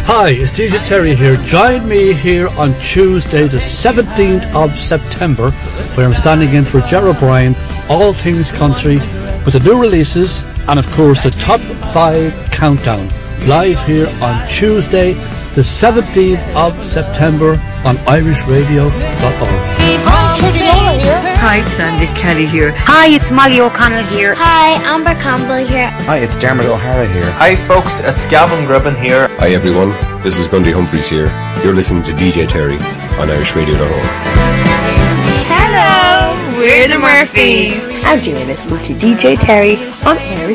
Hi, it's DJ Terry here. Join me here on Tuesday the 17th of September where I'm standing in for Gerard O'Brien, All Things Country, with the new releases and of course the top 5 countdown. Live here on Tuesday the 17th of September on irishradio.org. Hi, Sandy Kelly here. Hi, it's Molly O'Connell here. Hi, Amber Campbell here. Hi, it's Dermot O'Hara here. Hi folks, it's Gavin Gribben here. Hi everyone, this is Gundy Humphreys here. You're listening to DJ Terry on irishradio.org. Hello, we're the Murphys. And you're listening to DJ Terry on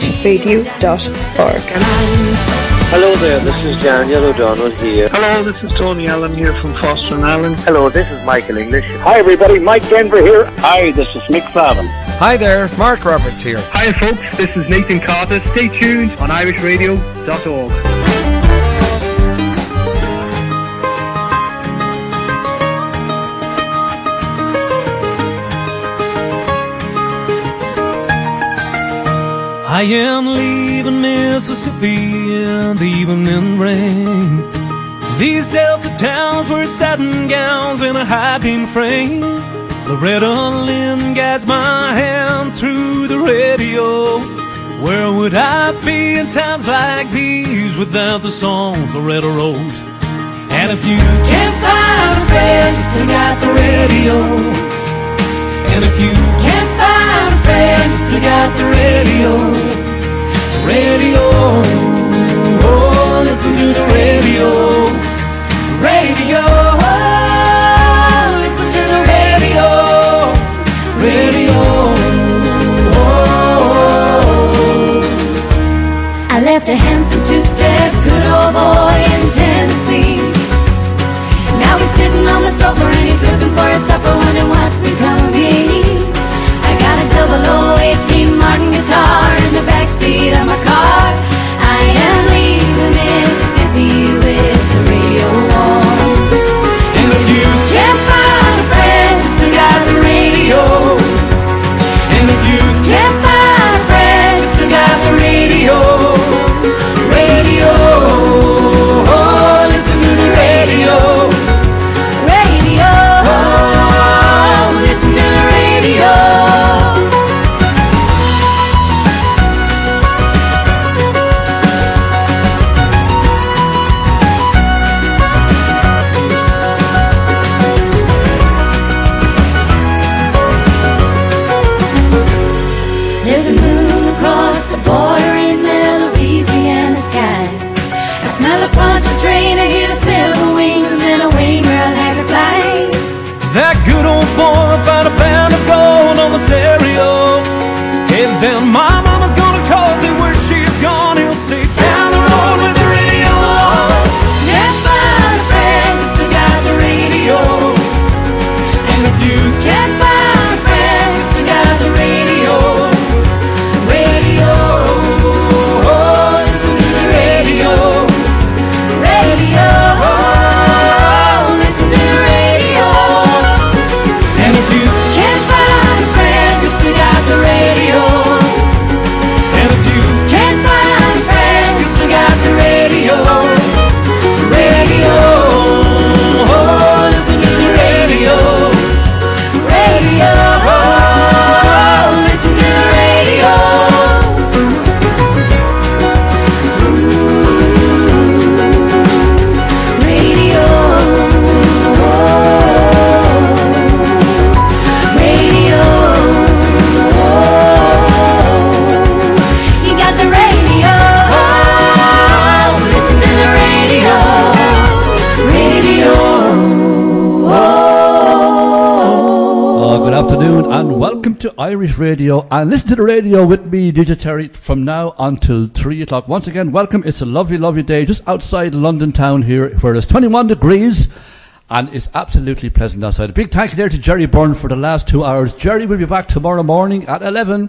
irishradio.org. Hello there, this is Daniel O'Donnell here. Hello, this is Tony Allen here from Foster and Allen. Hello, this is Michael English. Hi everybody, Mike Denver here. Hi, this is Mick Flavin. Hi there, Mark Roberts here. Hi folks, this is Nathan Carter. Stay tuned on irishradio.org. I am leaving Mississippi in the evening rain. These Delta towns wear satin gowns and a high beam frame. Loretta Lynn guides my hand through the radio. Where would I be in times like these without the songs Loretta wrote? And if you can't find a friend to sing at the radio, and if you can't find a friend to sing at the radio, oh, listen to the radio, oh, listen to the radio, oh. I left a handsome two-step good old boy in Tennessee. Now he's sitting on the sofa and he's looking for his supper, wondering what's become of me. I got a 0018 Martin guitar in the backseat of my car. I am leaving Mississippi with the radio on. And if you can't find a friend, still got the radio. And if you can't find a friend, still got the radio. Oh, listen to the radio. Oh, listen to the radio. There's a moon across the border in the Louisiana sky. I smell a punch train, I hear the silver wings, and then away Merle Haggard flies. That good old boy found a pound of gold on the stereo. Hey, then my mama's gonna call, say where she's gone. He'll say down the road with the radio on. Never find a friend, still got the radio. And if you can't find a friend, still got the radio. Oh, listen to the radio. Oh, listen to the radio. And if you can't find a friend, you still got the radio. And if you can't find a friend, you still got the radio. Oh, listen to the radio. Oh, listen to the radio. Good afternoon and welcome to Irish Radio, and listen to the radio with me, DJ Terry, from now until 3 o'clock. Once again, welcome. It's a lovely, lovely day just outside London town here where it's 21 degrees and it's absolutely pleasant outside. A big thank you there to Jerry Byrne for the last 2 hours. Jerry will be back tomorrow morning at 11.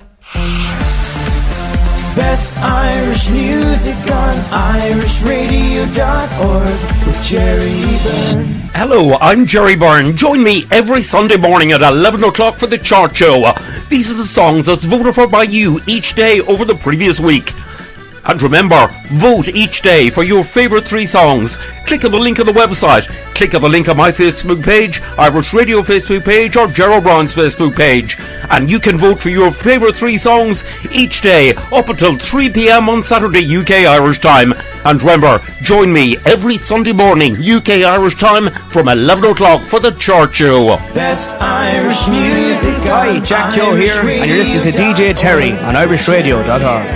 Best Irish music on irishradio.org with Jerry Byrne. Hello, I'm Jerry Byrne. Join me every Sunday morning at 11 o'clock for the Chart Show. These are the songs that's voted for by you each day over the previous week. And remember, vote each day for your favourite 3 songs. Click on the link on the website. Click on the link on my Facebook page, Irish Radio Facebook page, or Ger O'Brien's Facebook page. And you can vote for your favourite 3 songs each day up until 3 p.m. on Saturday UK Irish time. And remember, join me every Sunday morning UK Irish time from 11 o'clock for the Chart Show. Best Irish music. Hi, Jack Keogh here, and you're listening to DJ Terry on irishradio.org.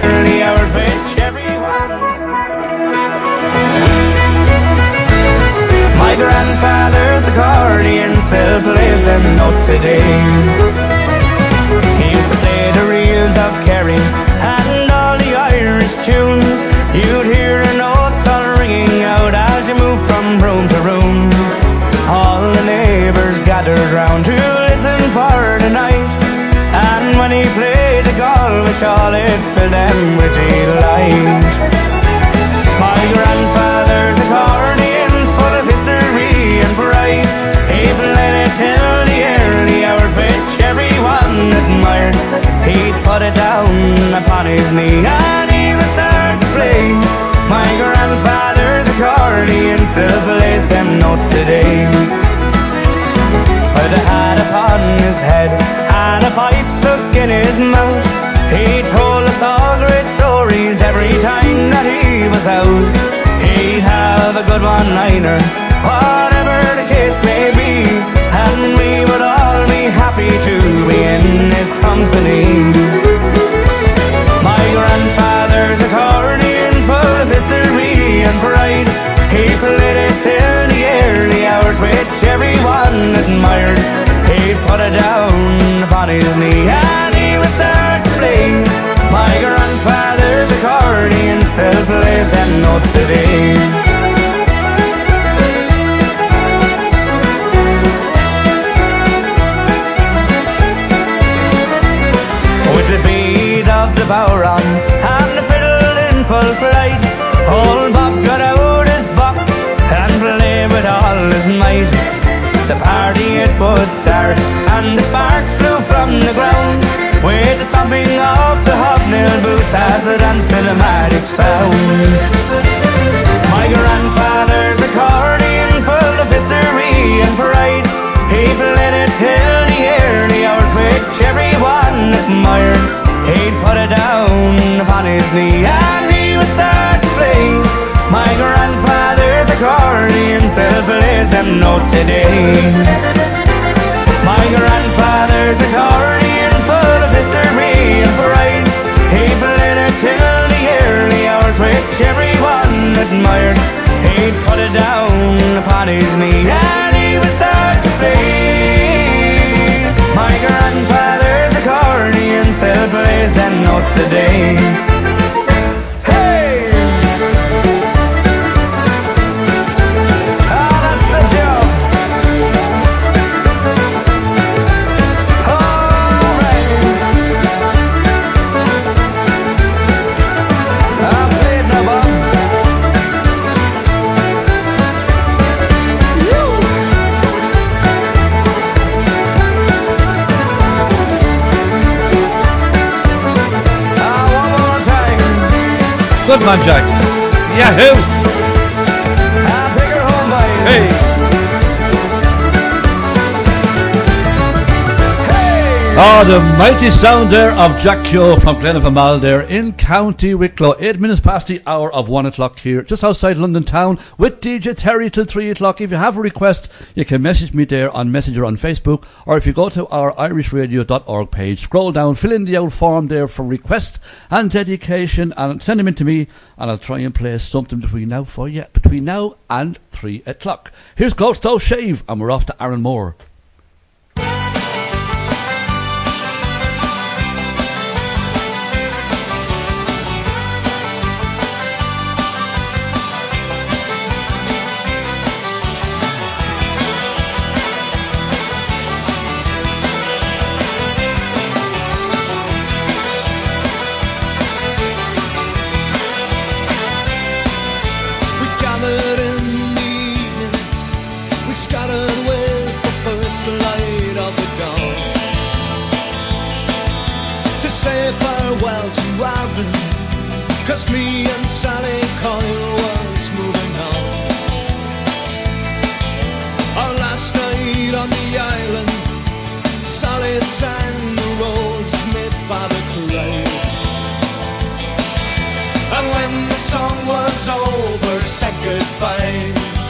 My grandfather's accordion still plays them notes today. He used to play the reels of Kerry and all the Irish tunes. You'd hear the notes all ringing out as you move from room to room. All the neighbours gathered round to listen for the night. And when he played the Galway shawl, it filled them with delight. My grandfather's accordion's full of history and pride. He played it till the early hours, which everyone admired. He'd put it down upon his knee and he would start to play. My grandfather's accordion still plays them notes today. With a hat upon his head and a pipe stuck in his mouth, he told us all great stories every time that he was out. He'd have a good one-liner, whatever the case may be, and we would all be happy to be in his company. My grandfather's accordion's full of history and pride. He played it till the early hours, which everyone admired. He put it down upon his knee and he would start to play. My grandfather's accordion still plays them notes today. With the beat of the bodhrán and the fiddle in full flight, old Bob got out his box and played with all his might. The party it would start and the sparks flew from the ground, with the stomping of the hobnail boots as they danced to the magic sound. My grandfather's accordion's full of history and pride. He played it till the early hours, which everyone admired. He'd put it down upon his knee and he would start to play. My grandfather's accordion still plays them notes today. My grandfather's accordion's full of history and pride. He played it till the early hours, which everyone admired. He'd put it down upon his knee and he would start to play. My grandfather's accordion still plays them notes today. Hey! Ah, that's the job. Good man, Jack. Yahoo! I'll take her home, baby. Hey! Oh, the mighty sound there of Jack Keogh from Glenavermal there in County Wicklow. 8 minutes past the hour of 1 o'clock here, just outside London town, with DJ Terry till 3 o'clock. If you have a request, you can message me there on Messenger on Facebook, or if you go to our irishradio.org page, scroll down, fill in the old form there for request and dedication, and send them in to me, and I'll try and play something between now and 3 o'clock. Here's Ghost O'Shave, and we're off to Aaron Moore. 'cause me and Sally Coyle was moving on. Our last night on the island, Sally sang the rose made by the crowd. And when the song was over, said goodbye.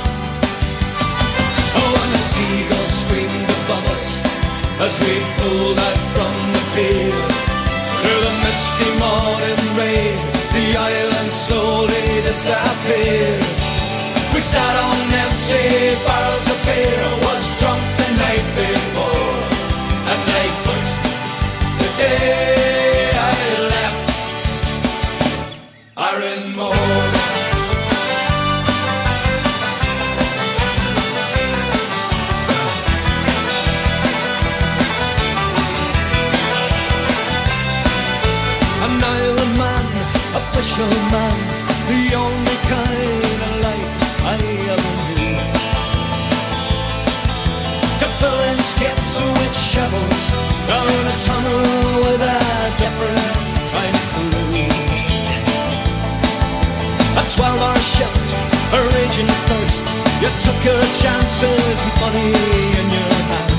Oh, and the seagulls screamed above us as we pulled out from the pier. Through the misty morning rain, the island slowly disappeared. We sat on empty barrels of beer, was drunk the night before, and night first, the day I left Ironmore. An island man, a fisherman, the only kind of life I ever knew. To fill in skips with shovels down a tunnel with a different kind of crew. A 12-hour shift, a raging thirst. You took your chances, money in your hand,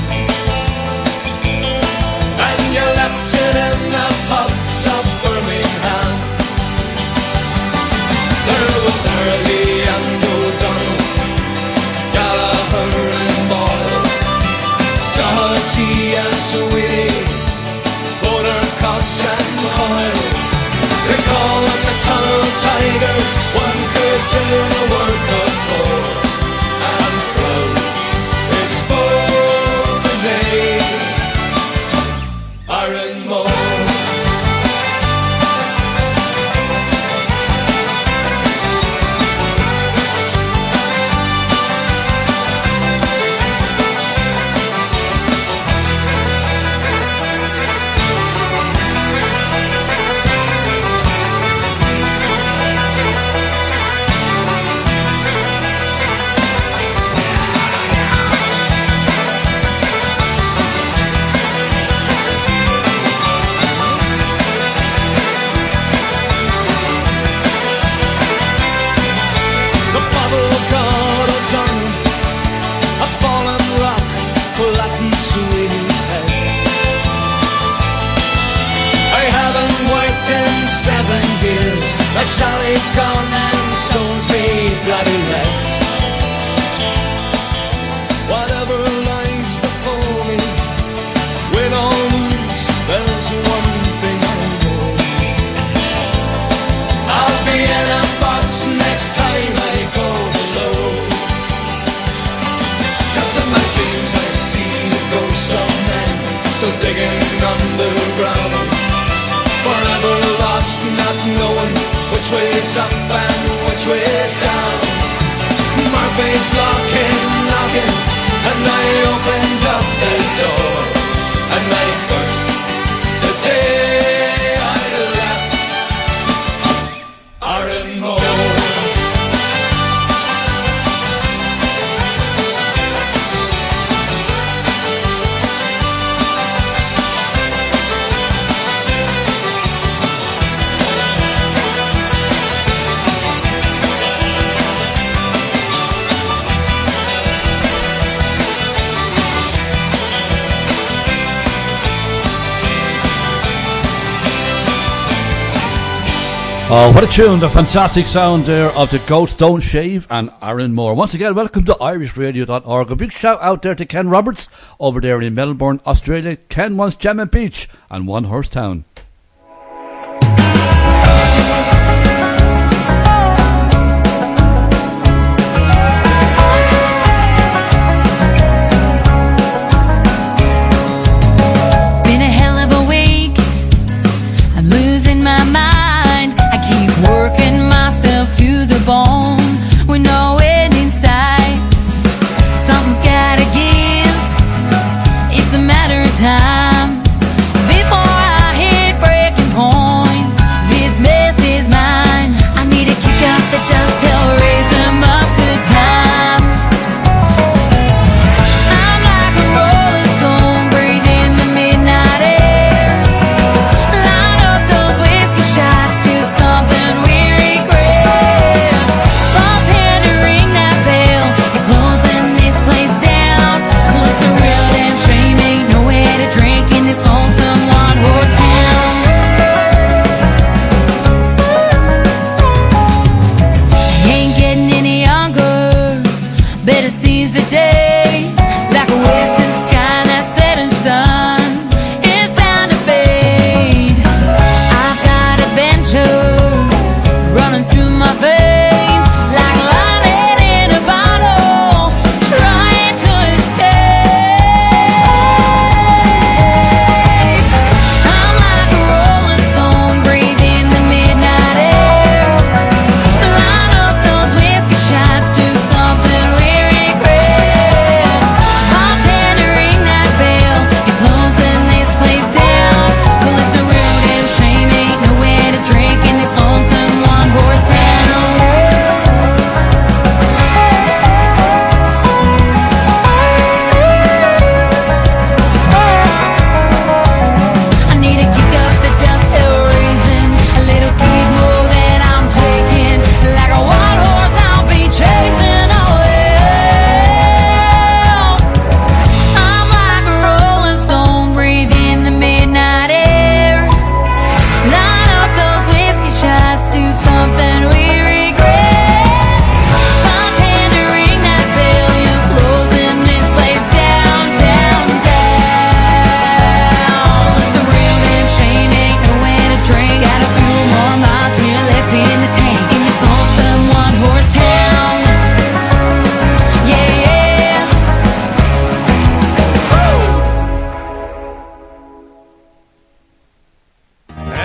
and you left it in the pubs of Birmingham. There was Early and O'Donnell, Gallagher and Boyle, Doherty and Sweetie, Border Cox and Coyle. They call them the Tunnel Tigers, one could do the work of four, and proud they spoke the name Ironmore. My Sally's gone and so's me bloody legs. Whatever lies before me, win or lose, there's one thing I know. I'll be in a box next time I go below. 'Cause in my dreams I see the ghosts of men still digging underground, forever lost, not knowing which way's up and which way's down. Murphy's locking, knocking, and I opened up the door, and I first, the day I left Ironmore. Oh, what a tune, the fantastic sound there of the Goats Don't Shave and Ironmore. Once again, welcome to irishradio.org. A big shout out there to Ken Roberts over there in Melbourne, Australia. Ken wants Gem Beach and One Horse Town. It's been a hell of a week. I'm losing my mind. Working myself to the bone with no end in sight. Something's gotta give. It's a matter of time before I hit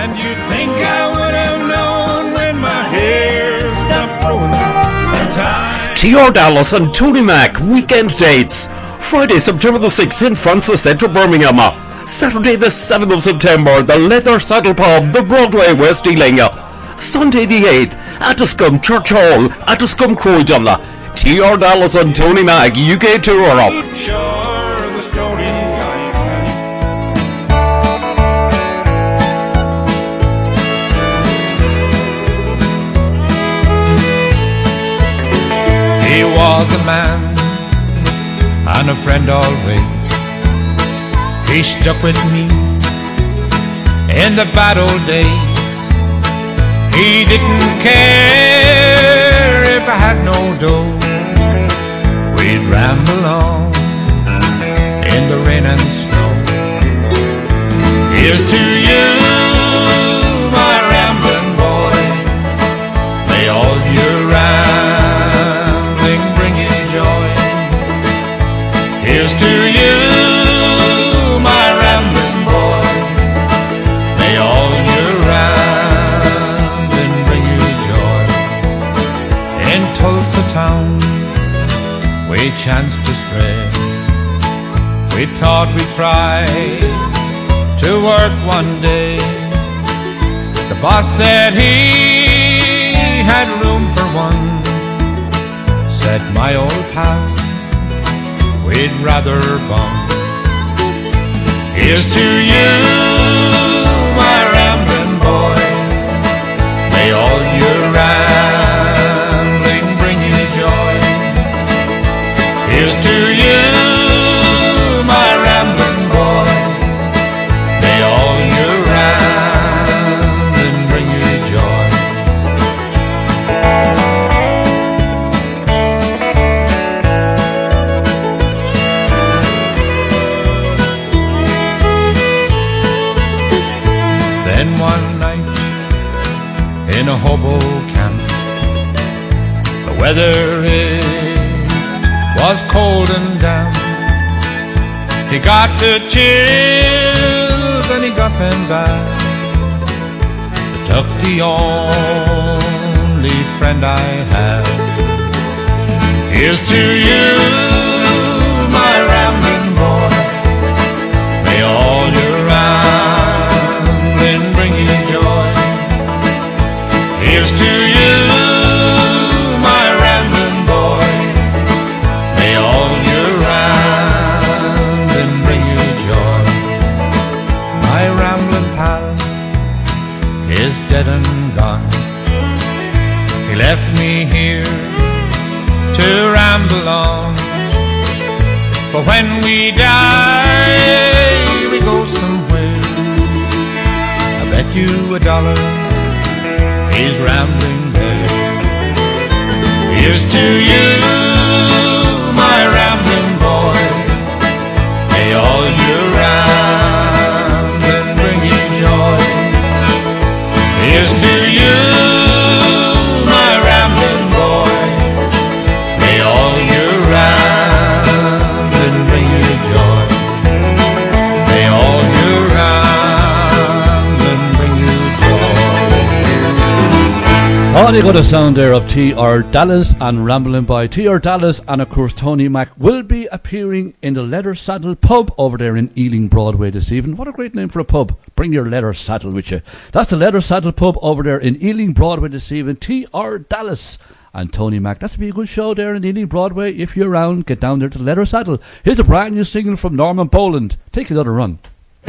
And you'd think I would have known when my hair stopped growing. T.R. Dallas and Tony Mac weekend dates. Friday, September the 6th in Francis Centre, Birmingham. Saturday the 7th of September, the Leather Saddle Pub, the Broadway, West Ealing. Sunday the 8th, Attiscombe Church Hall, Attiscombe, Croydon. T.R. Dallas and Tony Mac UK tour up. He was a man and a friend always. He stuck with me in the bad old days. He didn't care if I had no dough. We'd ramble on in the rain and snow. Here's to you, my rambling boy. May all your rambling bring you joy. Here's to you, my rambling boy. May all your rambling bring you joy. In Tulsa town we chanced to stray. We thought we'd try to work one day. The boss said he had room for one. Said my old pal, we'd rather bum. Here's to you, my rambling boy. May all your rambling bring you joy. Here's to you, my rambling boy. May all your rambling bring you joy. Then one night in a hobo camp, the weather was cold and damp. He got the chills and he got them back. It took the only friend I had. Here's to you, my rambling boy. May all your rambling bring you joy. Here's to you, my rambling boy. May all your rambling bring you joy. My rambling pal is dead and gone. He left me here to ramble on. For when we die, we go somewhere. I bet you $1 he's rambling there. Here's to you, my rambling boy. May all your rambling bring you joy. Here's to you, my rambling boy. May all your rambling bring you joy. May all your rambling bring you joy. Oh, you got a sound there of T.R. Dallas and Rambling By. T.R. Dallas and, of course, Tony Mac will be appearing in the Leather Saddle Pub over there in Ealing Broadway this evening. What a great name for a pub. Bring your leather saddle with you. That's the Leather Saddle Pub over there in Ealing Broadway this evening. T.R. Dallas and Tony Mac. That's be a good show there in Ealing Broadway. If you're around, get down there to the Leather Saddle. Here's a brand new single from Norman Boland. Take another run.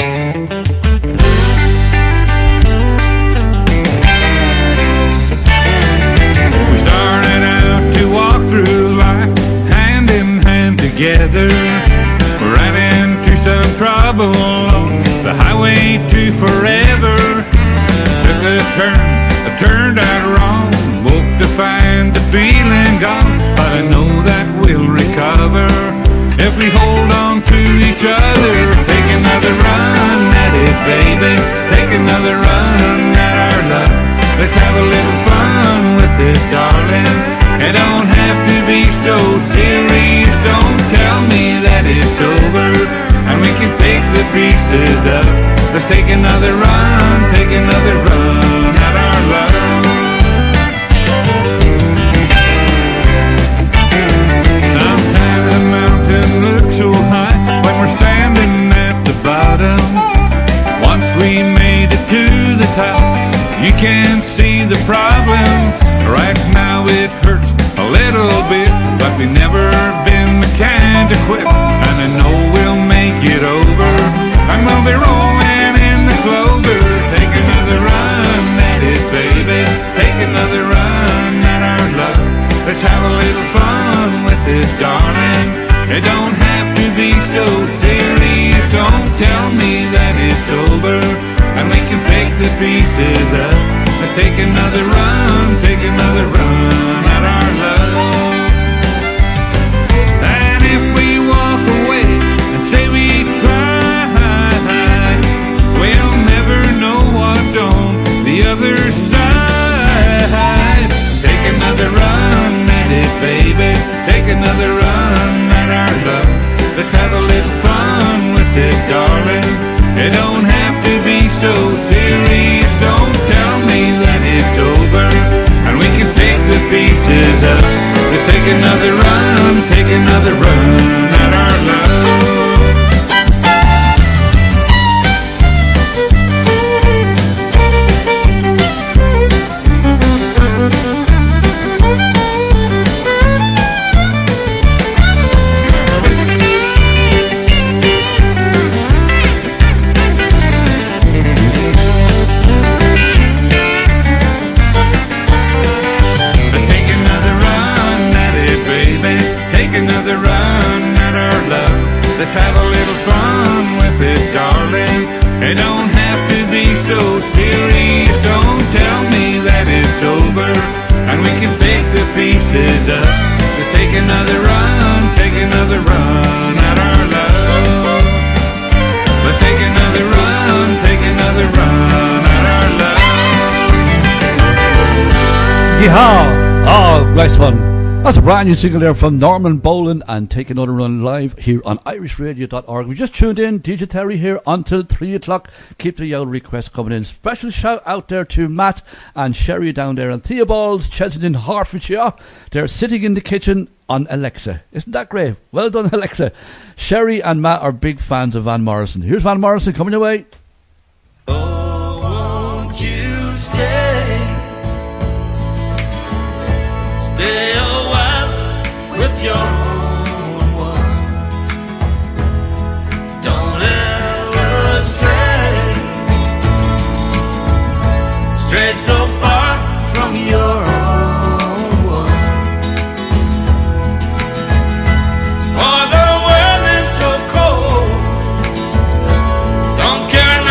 We started out to walk through life hand in hand together. Ran into some trouble on the highway to forever. Took a turn, I turned out wrong. Woke to find the feeling gone. But I know that we'll recover if we hold on to each other. Take another run at it, baby. Take another run at our love. Let's have a little fun with it, darling. It don't have to be so serious. Don't tell me that it's over, and we can take the pieces up. Let's take another run at our love. Sometimes the mountain looks so high when we're standing at the bottom. Once we made it to the top, you can't see the problem. Right now it hurts a little bit, but we've never been the kind to quit. And I know we'll make it over, and we'll be rolling in the clover. Take another run at it, baby. Take another run at our love. Let's have a little fun with it, darling. It don't have to be so serious. Don't tell me that it's over, and we can pick the pieces up. Let's take another run at our love. And if we walk away and say we tried, we'll never know what's on the other side. Take another run at it, baby. Take another run at our love. Let's have a little fun with it, darling. It don't have to be so serious. Don't tell me that it's over, and we can pick the pieces up. Let's take another run at our love. Let's have a little fun with it, darling. It don't have to be so serious. Don't tell me that it's over, and we can pick the pieces up. Let's take another run at our love. Let's take another run at our love. Yeehaw! Oh, nice one. That's a brand new single there from Norman Boland, and Take Another Run live here on irishradio.org. We just tuned in, DJ Terry here until 3 o'clock. Keep the yell requests coming in. Special shout out there to Matt and Sherry down there in Theobald's, Chesington, Hertfordshire. They're sitting in the kitchen on Alexa. Isn't that great? Well done, Alexa. Sherry and Matt are big fans of Van Morrison. Here's Van Morrison coming your way. Oh, won't you stay? Stay a while with your own ones. Don't ever stray so far from your own one. For the world is so cold. Don't care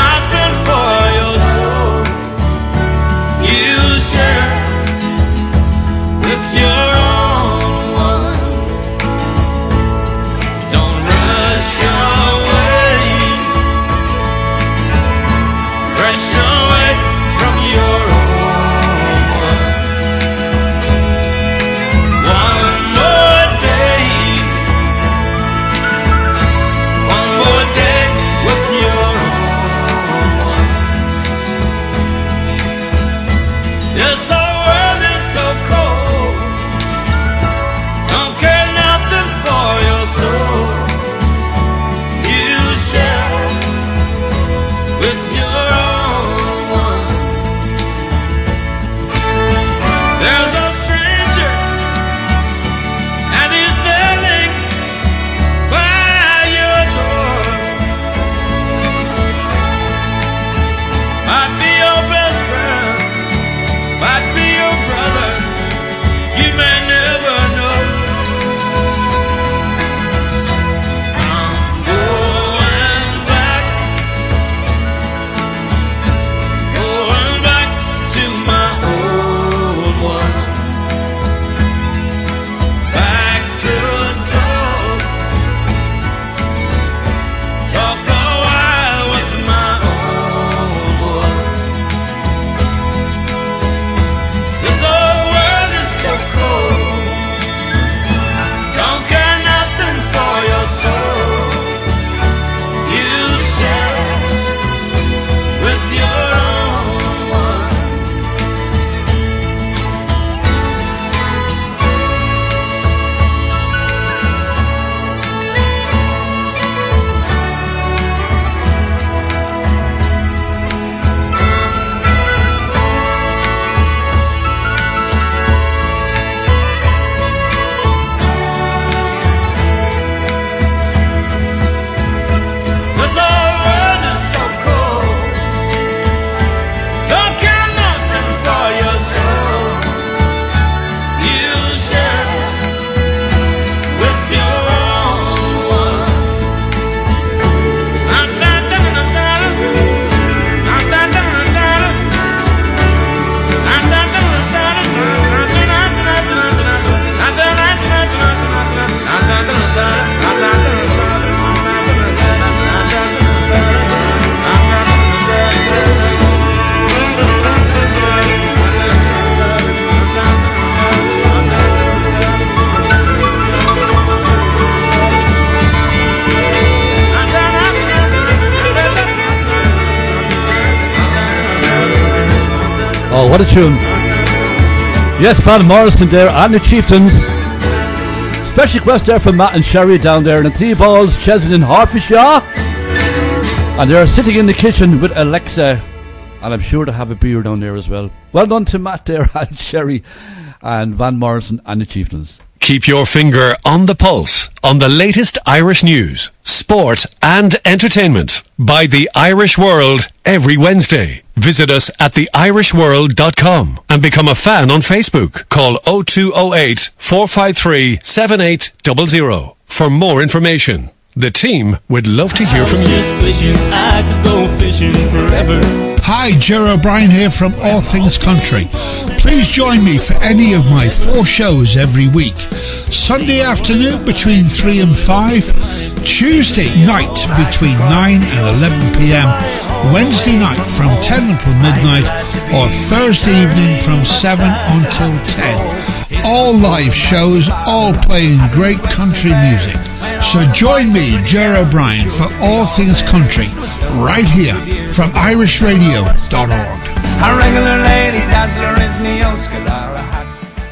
Oh, what a tune. Yes, Van Morrison there and the Chieftains. Special request there from Matt and Sherry down there in the Three Balls, Chesney and Harfishjaw. And they're sitting in the kitchen with Alexa. And I'm sure they have a beer down there as well. Well done to Matt there and Sherry and Van Morrison and the Chieftains. Keep your finger on the pulse on the latest Irish news, sport and entertainment by The Irish World every Wednesday. Visit us at theirishworld.com and become a fan on Facebook. Call 0208 453 7800 for more information. The team would love to hear from you. Just wishing I could go fishing forever. Hi, Ger O'Brien here from All Things Country. Please join me for any of my 4 shows every week. Sunday afternoon between 3 and 5, Tuesday night between 9 and 11 p.m, Wednesday night from 10 until midnight, or Thursday evening from 7 until 10. All live shows, all playing great country music. So join me, Ger O'Brien, for All Things Country, right here from irishradio.org. A regular lady dazzler is me old Scalara hat.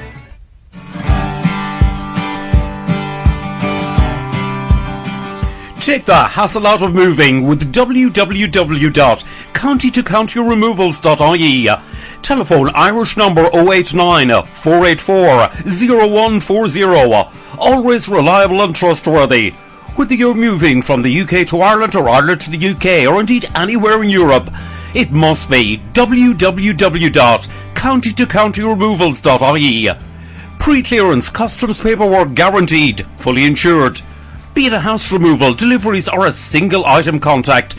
Take the hassle out of moving with www.countytocountyremovals.ie. Telephone Irish number 089 484 0140. Always reliable and trustworthy. Whether you're moving from the UK to Ireland or Ireland to the UK or indeed anywhere in Europe, it must be www.countytocountyremovals.ie. Pre-clearance customs paperwork guaranteed, fully insured. Be it a house removal, deliveries or a single item contact,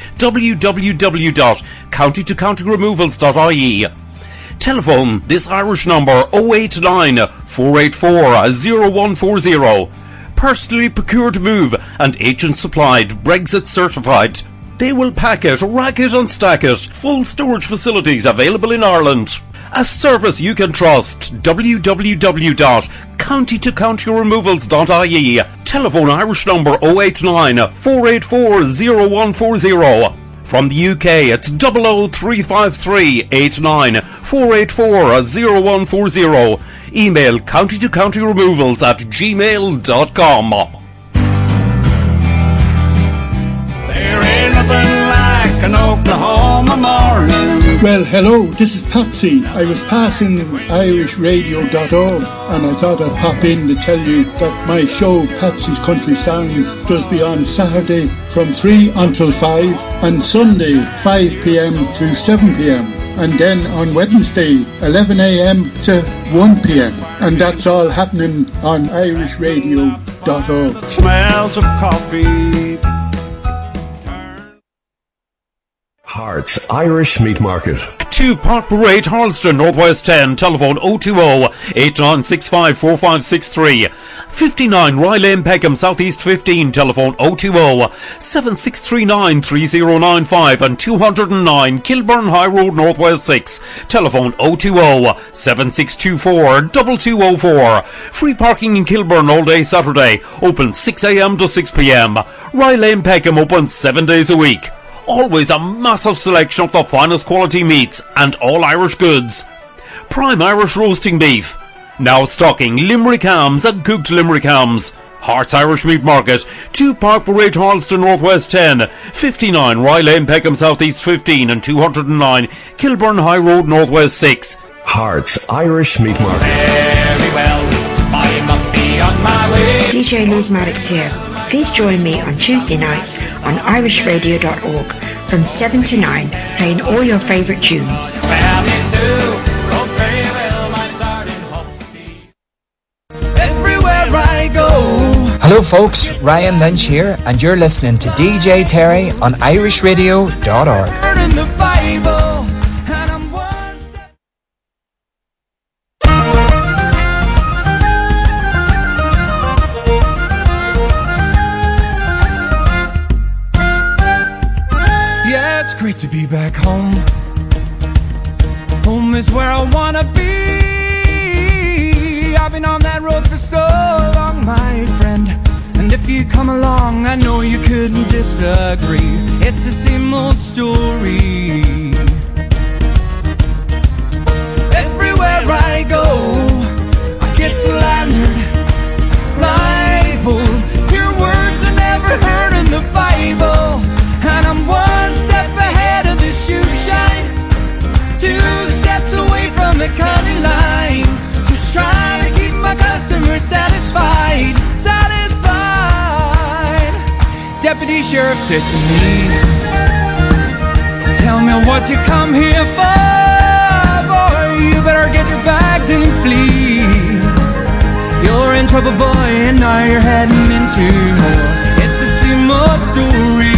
www.countytocountyremovals.ie. Telephone this Irish number 089 484 0140. Personally procured move and agent supplied, Brexit certified. They will pack it, rack it and stack it. Full storage facilities available in Ireland. A service you can trust. www.countytocountyremovals.ie. Telephone Irish number 089 484 0140. From the UK, it's 00353 89 484 0140. Email countytocountyremovals@gmail.com. There ain't nothing like an Oklahoma morning. Well, hello, this is Patsy. I was passing irishradio.org and I thought I'd pop in to tell you that my show, Patsy's Country Songs, does be on Saturday from 3 until 5 and Sunday 5 p.m. to 7 p.m. and then on Wednesday 11 a.m. to 1 p.m. and that's all happening on irishradio.org. Smells of coffee. Hearts Irish Meat Market. 2 Park Parade, Harleston, Northwest 10. Telephone 020-8965-4563. 59 Rye Lane, Peckham, Southeast 15. Telephone 020-7639-3095 and 209 Kilburn High Road, Northwest 6. Telephone 020-7624-2204. Free parking in Kilburn all day Saturday. Open 6 a.m. to 6 p.m. Rye Lane, Peckham open 7 days a week. Always a massive selection of the finest quality meats and all Irish goods. Prime Irish roasting beef. Now stocking Limerick hams and cooked Limerick hams. Hearts Irish Meat Market. 2 Park Parade, Harleston, Northwest 10. 59 Rye Lane, Peckham, Southeast 15 and 209 Kilburn High Road, Northwest 6. Hearts Irish Meat Market. Very well, I must be on my way. DJ Liz Maddox here. Please join me on Tuesday nights on irishradio.org from 7 to 9, playing all your favourite tunes. Everywhere I go. Hello folks, Ryan Lynch here, and you're listening to DJ Terry on irishradio.org. Great to be back home. Home is where I wanna be. I've been on that road for so long, my friend, and if you come along, I know you couldn't disagree. It's the same old story. sheriff said to me, tell me what you come here for, boy, you better get your bags and flee. You're in trouble, boy, and now you're heading into more. It's the same old story.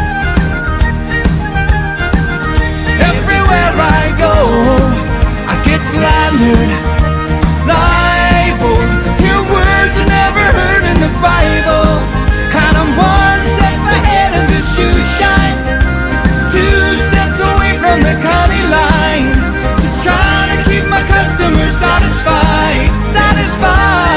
Everywhere I go, I get slandered, libeled. Your words are never heard in the Bible, and I'm one step ahead of the shoe shine, 2 steps away from the county line, just trying to keep my customers satisfied, satisfied.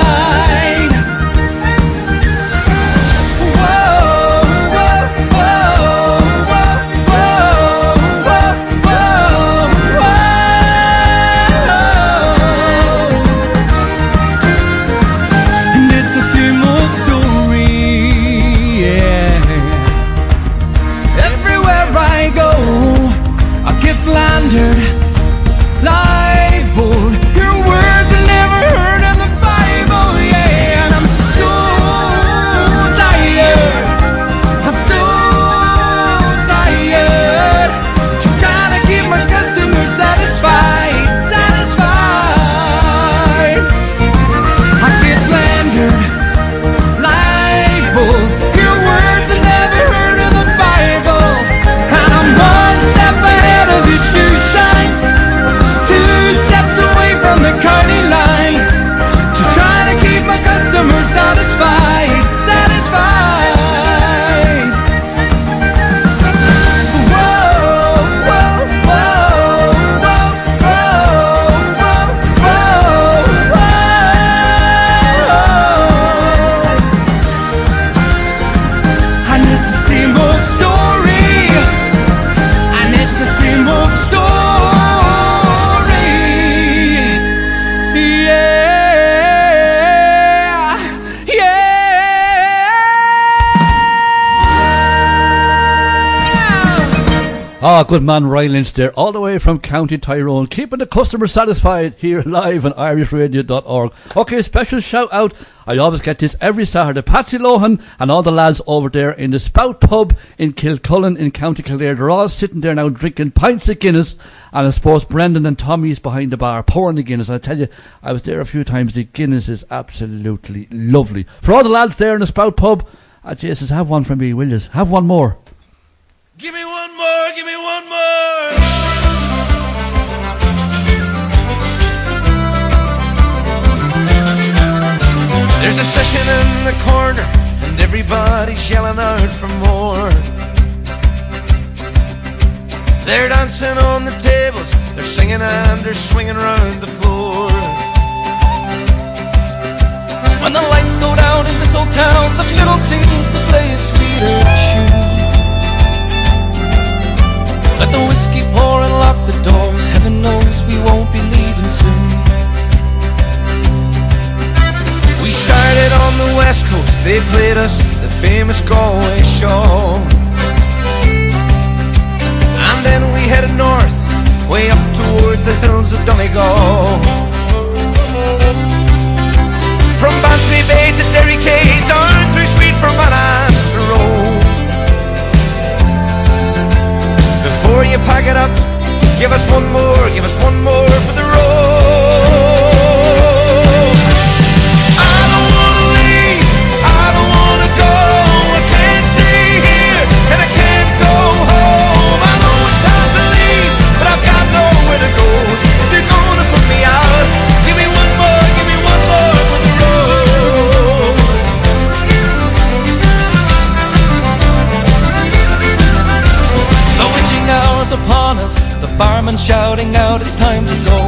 Slandered, libeled. Your words are never heard in the Bible, yeah. And I'm so tired, I'm so tired, just trying to keep my customers satisfied, satisfied. I get slandered, libeled. Your words are never heard in the Bible, and I'm one step ahead of the shoe shine, 2 steps away from the county line, just trying to keep my customers satisfied, satisfied. Whoa, whoa, whoa, whoa, whoa, whoa, whoa. And it's the same old story, and it's the same old story. Ah, good man, Ryan Lynch there, all the way from County Tyrone, keeping the customer satisfied here live on irishradio.org. Okay, special shout out, I always get this every Saturday, Patsy Lohan and all the lads over there in the Spout Pub in Kilcullen in County Kildare. They're all sitting there now drinking pints of Guinness, and I suppose Brendan and Tommy's behind the bar pouring the Guinness. I tell you, I was there a few times, the Guinness is absolutely lovely. For all the lads there in the Spout Pub, Jesus, have one for me, will you? Have one more. Give me one more, give me one more. There's a session in the corner and everybody's yelling out for more. They're dancing on the tables, they're singing and they're swinging around the floor. When the lights go down in this old town, the fiddle seems to play a sweeter tune. Let the whiskey pour and lock the doors, heaven knows we won't be leaving soon. We started on the west coast, they played us the famous Galway show. And then we headed north, way up towards the hills of Donegal. From Bantry Bay to Derry Quay, down through Sweet Fermanagh to Roe. Before you pack it up, give us one more for the road. I don't wanna leave, I don't wanna go, I can't stay here, and I can't go home. I know it's time to leave, but I've got nowhere to go. If you're gonna put me out, give me one more for the road. The witching hour's upon us, the barman shouting out it's time to go.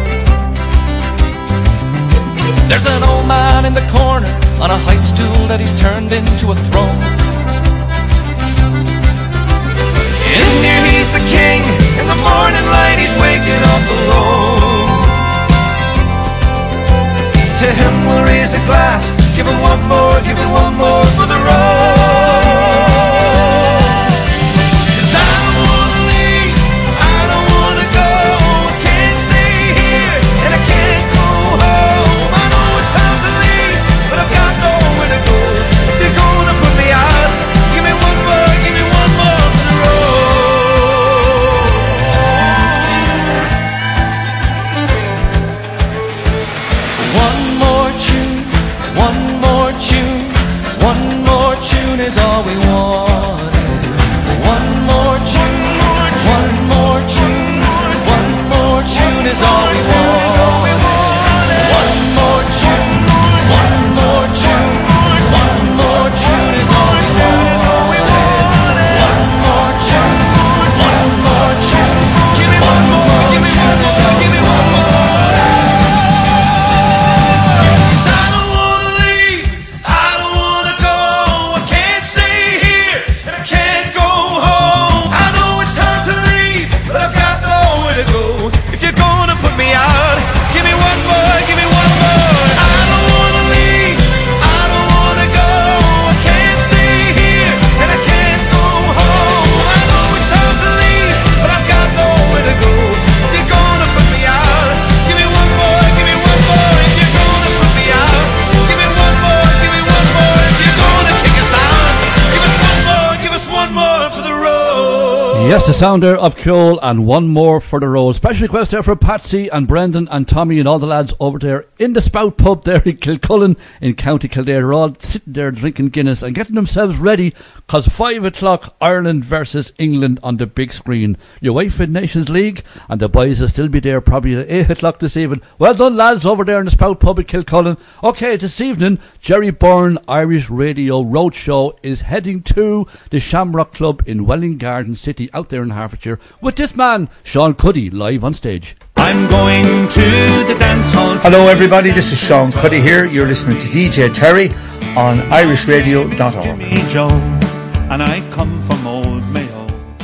There's an old man in the corner on a high stool that he's turned into a throne. In here he's the king, in the morning light he's waking up alone. To him we'll raise a glass, give him one more for the road. Give me one Yes, the sound there of Cole and One More for the Road. Special request there for Patsy and Brendan and Tommy and all the lads over there in the Spout pub there in Kilcullen in County Kildare. They're all sitting there drinking Guinness and getting themselves ready because 5 o'clock Ireland versus England on the big screen. UEFA Nations League and the boys will still be there probably at 8 o'clock this evening. Well done lads over there in the Spout pub in Kilcullen. Okay, this evening Jerry Byrne Irish Radio Roadshow is heading to the Shamrock Club in Welling Garden City out there in Hertfordshire with this man Sean Cuddy live on stage. I'm going to the dance hall. Hello everybody, this is Sean Cuddy here. You're listening to DJ Terry on irishradio.org. Jimmy Joe, and I come from Old Mayo.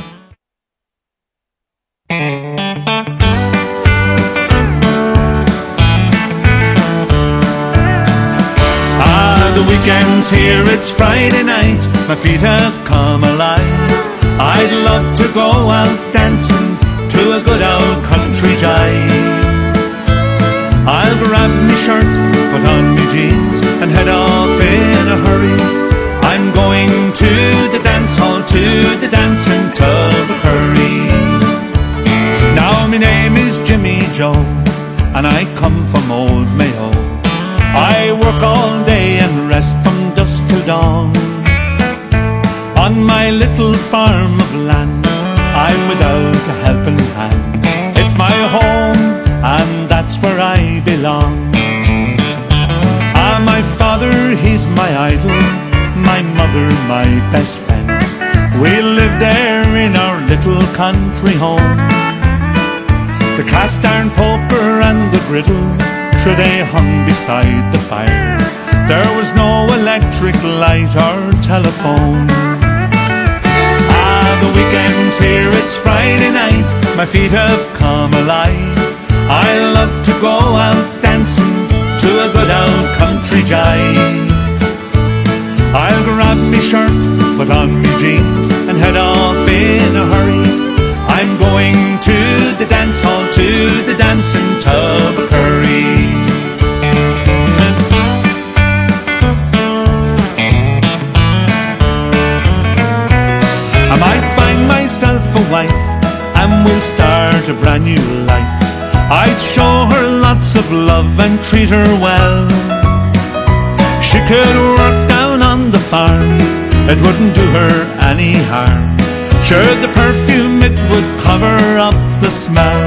The weekend's here, it's Friday night, my feet have come alive. I'd love to go out dancing to a good old country jive. I'll grab me shirt, put on me jeans and head off in a hurry. I'm going to the dance hall, to the dance in Tulbacurry. Now my name is Jimmy Joe and I come from Old Mayo. I work all day and rest from dusk till dawn. On my little farm of land, I'm without a helping hand. It's my home and that's where I belong. My father, he's my idol, my mother, my best friend. We live there in our little country home. The cast iron poker and the griddle, sure they hung beside the fire. There was no electric light or telephone. The weekend's here, it's Friday night, my feet have come alive. I love to go out dancing to a good old country jive. I'll grab me shirt, put on me jeans and head off in a hurry. I'm going to the dance hall, to the dance in Tulbacurry. I might find myself a wife and we'll start a brand new life. I'd show her lots of love and treat her well. She could work down on the farm, it wouldn't do her any harm. Sure, the perfume, it would cover up the smell.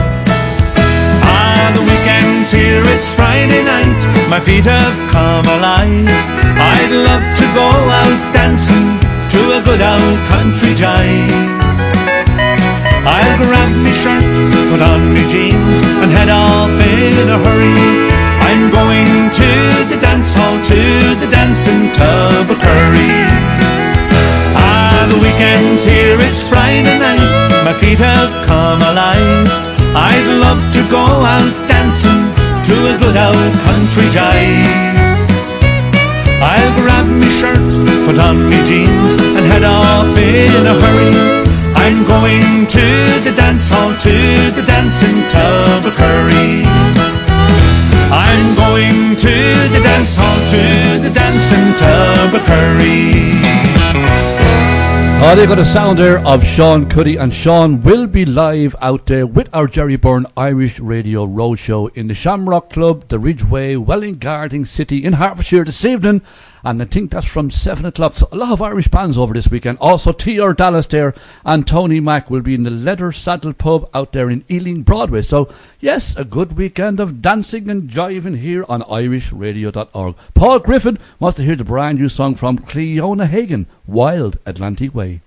The weekend's here, it's Friday night, my feet have come alive. I'd love to go out dancing to a good old country jive. I'll grab me shirt, put on me jeans and head off in a hurry. I'm going to the dance hall, to the dance in Tulbacurry. The weekend's here, it's Friday night, my feet have come alive. I'd love to go out dancing to a good old country jive. I'll grab me shirt, put on me jeans and head off in a hurry. I'm going to the dance hall, to the dance in Tulbacurry. I'm going to the dance hall, to the dance in Tulbacurry. Oh, they got a sound there of Sean Cuddy, and Sean will be live out there with our Jerry Byrne Irish Radio Roadshow in the Shamrock Club, the Ridgeway, Welling Garden City in Hertfordshire this evening, and I think that's from 7 o'clock. So a lot of Irish bands over this weekend. Also T.R. Dallas there and Tony Mack will be in the Leather Saddle Pub out there in Ealing Broadway. So yes, a good weekend of dancing and jiving here on irishradio.org. Paul Griffin wants to hear the brand new song from Cleona Hagan, Wild Atlantic Way.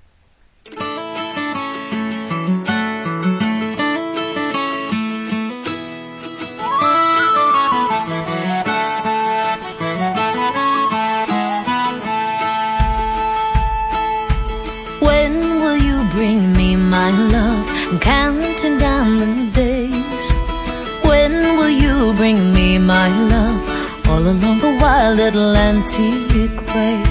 I'm counting down the days. When will you bring me my love all along the wild Atlantic way?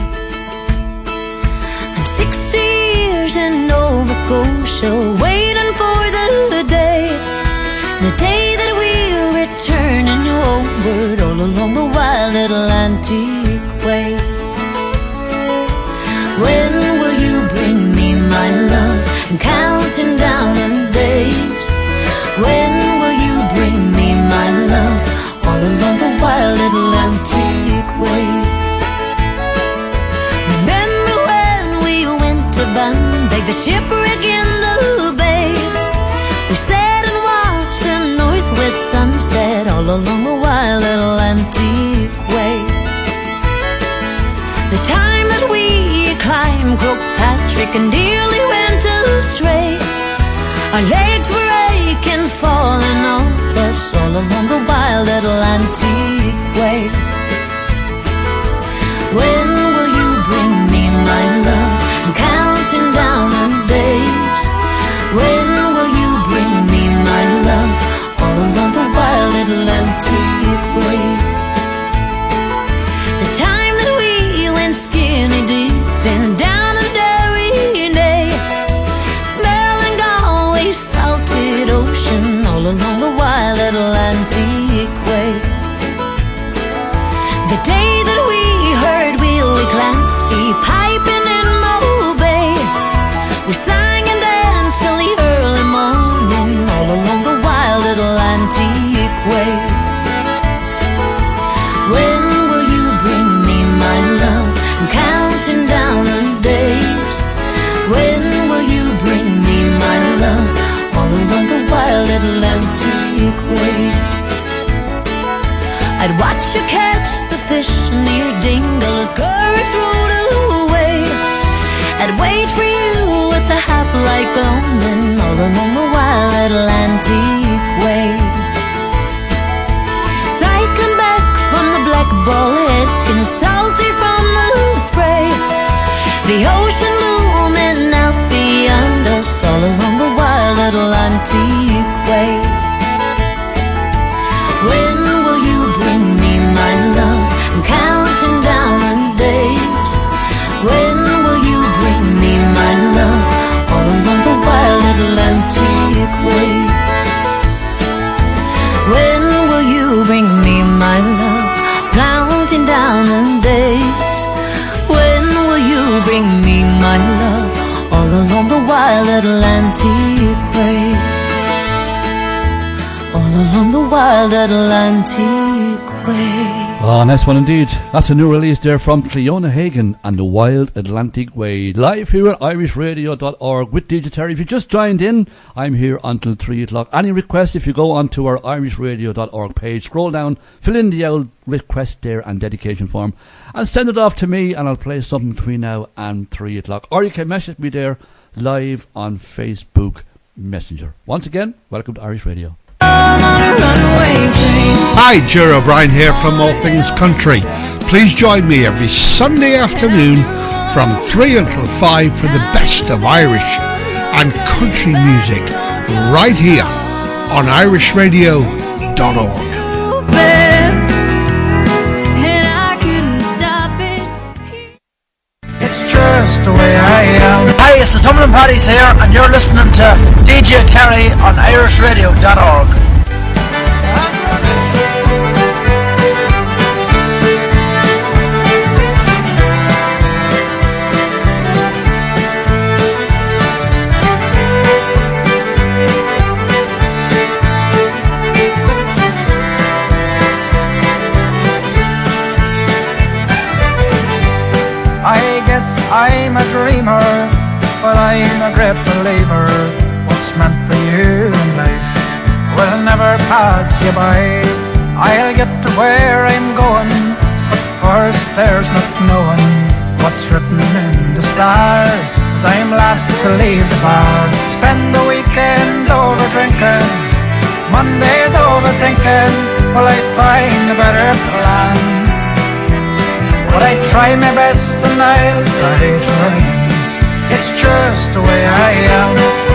I'm 60 years in Nova Scotia, waiting for the day that we'll return in your word all along the wild Atlantic way. When will you bring me my love? I'm I'm counting down the days. When will you bring me my love? All along the wild little antique way. Remember when we went to Bamberg, the shipwreck in the bay? We sat and watched the northwest sunset all along the wild little antique way. The time that we climbed Croagh-Patrick and nearly went astray. Our legs were aching, falling off us all along the wild little antique way. When will you bring me my love? I'm counting down the days. When will you bring me my love? All along the wild little antique way. The time that we went skinny dipping down a Derry day, smelling Galway's salted ocean all along the wild little antique way. The day that we heard Willie Clancy piping in Moe Bay, we sang and danced till the early morning all along the wild little antique way. When will you bring me my love? I'm counting down the days. When will you bring me my love? All along the wild little antique way. I'd watch you catch the fish near Dingle's Curragh rode away. I'd wait for you with the half-light gloaming all along the wild little antique way. Cycling back from the Black Ball Head, skin salty from the spray, the ocean looming out beyond us all along the wild little antique way. When will you bring me my love? I'm counting down the days. When will you bring me my love? All along the wild little antique way. When will you bring me my love? Counting down the days. When will you bring me my love? All along the wild little antique way. All along the wild little antique way. Ah, nice one indeed. That's a new release there from Cleona Hagan and the Wild Atlantic Way. Live here at irishradio.org with DJ Terry. If you just joined in, I'm here until 3 o'clock. Any requests, if you go onto our irishradio.org page, scroll down, fill in the old request there and dedication form, and send it off to me, and I'll play something between now and 3 o'clock. Or you can message me there live on Facebook Messenger. Once again, welcome to Irish Radio. Hi, Ger O'Brien here from All Things Country. Please join me every Sunday afternoon from 3 until 5 for the best of Irish and country music right here on irishradio.org. It's just the way I am. Hi, it's the Tumbling Paddies here, and you're listening to DJ Terry on irishradio.org. I guess I'm a dreamer, but I'm a great believer. What's meant for you in life will never pass you by. I'll get to where I'm going, but first there's not knowing what's written in the stars. As I'm last to leave the bar, spend the weekends over drinking, Mondays overthinking, will I find a better plan? But I try my best and I'll try trying. It's just the way I am.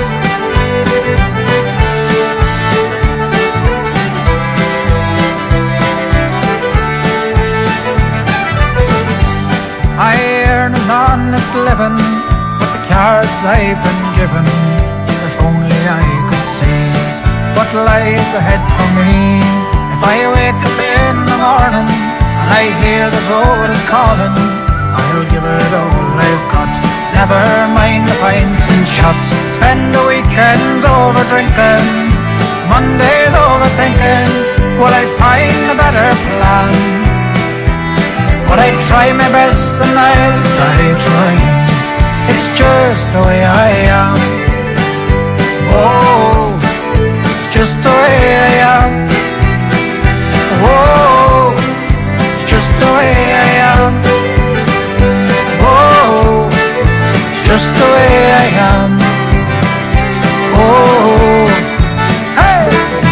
I earn an honest living with the cards I've been given. If only I could see what lies ahead for me. If I wake up in the morning I hear the road is calling, I'll give it all I've got. never mind the pints and shots. Spend the weekends over drinking, Mondays overthinking. Will I find a better plan? But I try my best and I'll die trying. It's just the way I am. Oh, it's just the way I am. Oh, it's just the way I am. Oh, it's just the way I am. Oh, hey!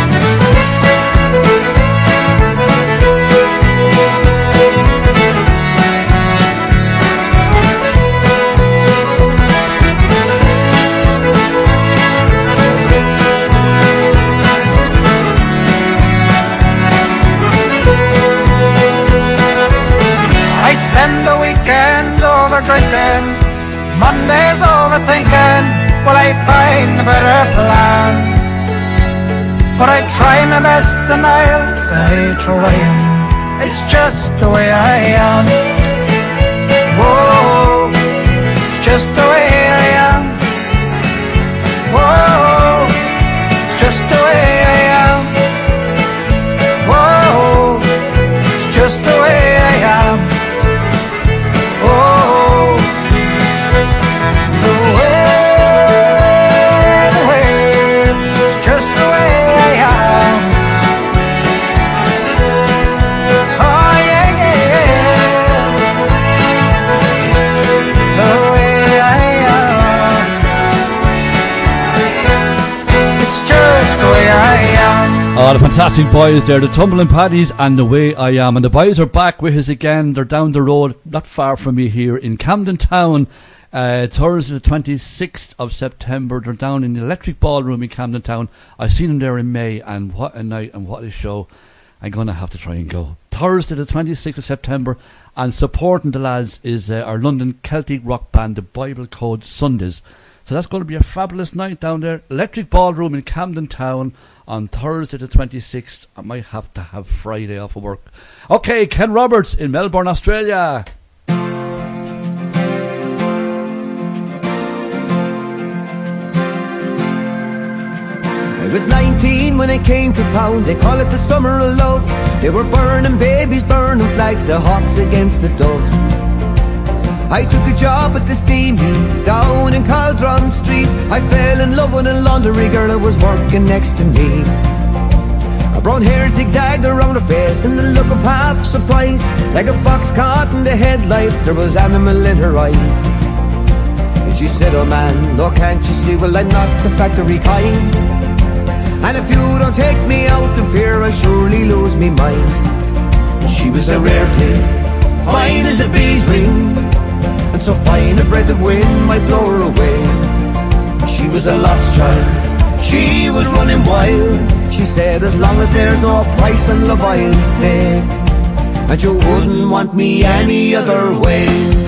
I spend the weekends over drinking, Mondays overthinking. Will I find a better plan? But I try my best and I'll die trying. It's just the way I am. Whoa, it's just the way I am. Whoa, it's just the way I am. Whoa, it's just the way I am. Oh, the way, it's just the way I am. Oh yeah, yeah, the way I am. It's just the way I am. Oh, the fantastic boys there, the Tumbling Paddies and The Way I Am. And the boys are back with us again. They're down the road, not far from me here in Camden Town. Thursday the 26th of September. They're down in the Electric Ballroom in Camden Town. I've seen them there in May, and what a night and what a show. I'm going to have to try and go. Thursday the 26th of September, and supporting the lads is our London Celtic rock band, the Bible Code Sundays. So that's going to be a fabulous night down there. Electric Ballroom in Camden Town on Thursday the 26th. I might have to have Friday off of work. Okay, Ken Roberts in Melbourne, Australia. I was 19 when I came to town. They call it the summer of love. They were burning babies, burning flags, the hawks against the doves. I took a job at the steam heat down in Caldron Street. I fell in love with a laundry girl that was working next to me. Her brown hair zigzagged around her face and the look of half surprise. Like a fox caught in the headlights, there was animal in her eyes. And she said, oh man, no, can't you see, well I'm not the factory kind. And if you don't take me out of here, I'll surely lose me mind. She was a rare thing, fine as a bee's wing, and so fine a breath of wind might blow her away. She was a lost child, she was running wild. She said, as long as there's no price on love I'll stay, and you wouldn't want me any other way.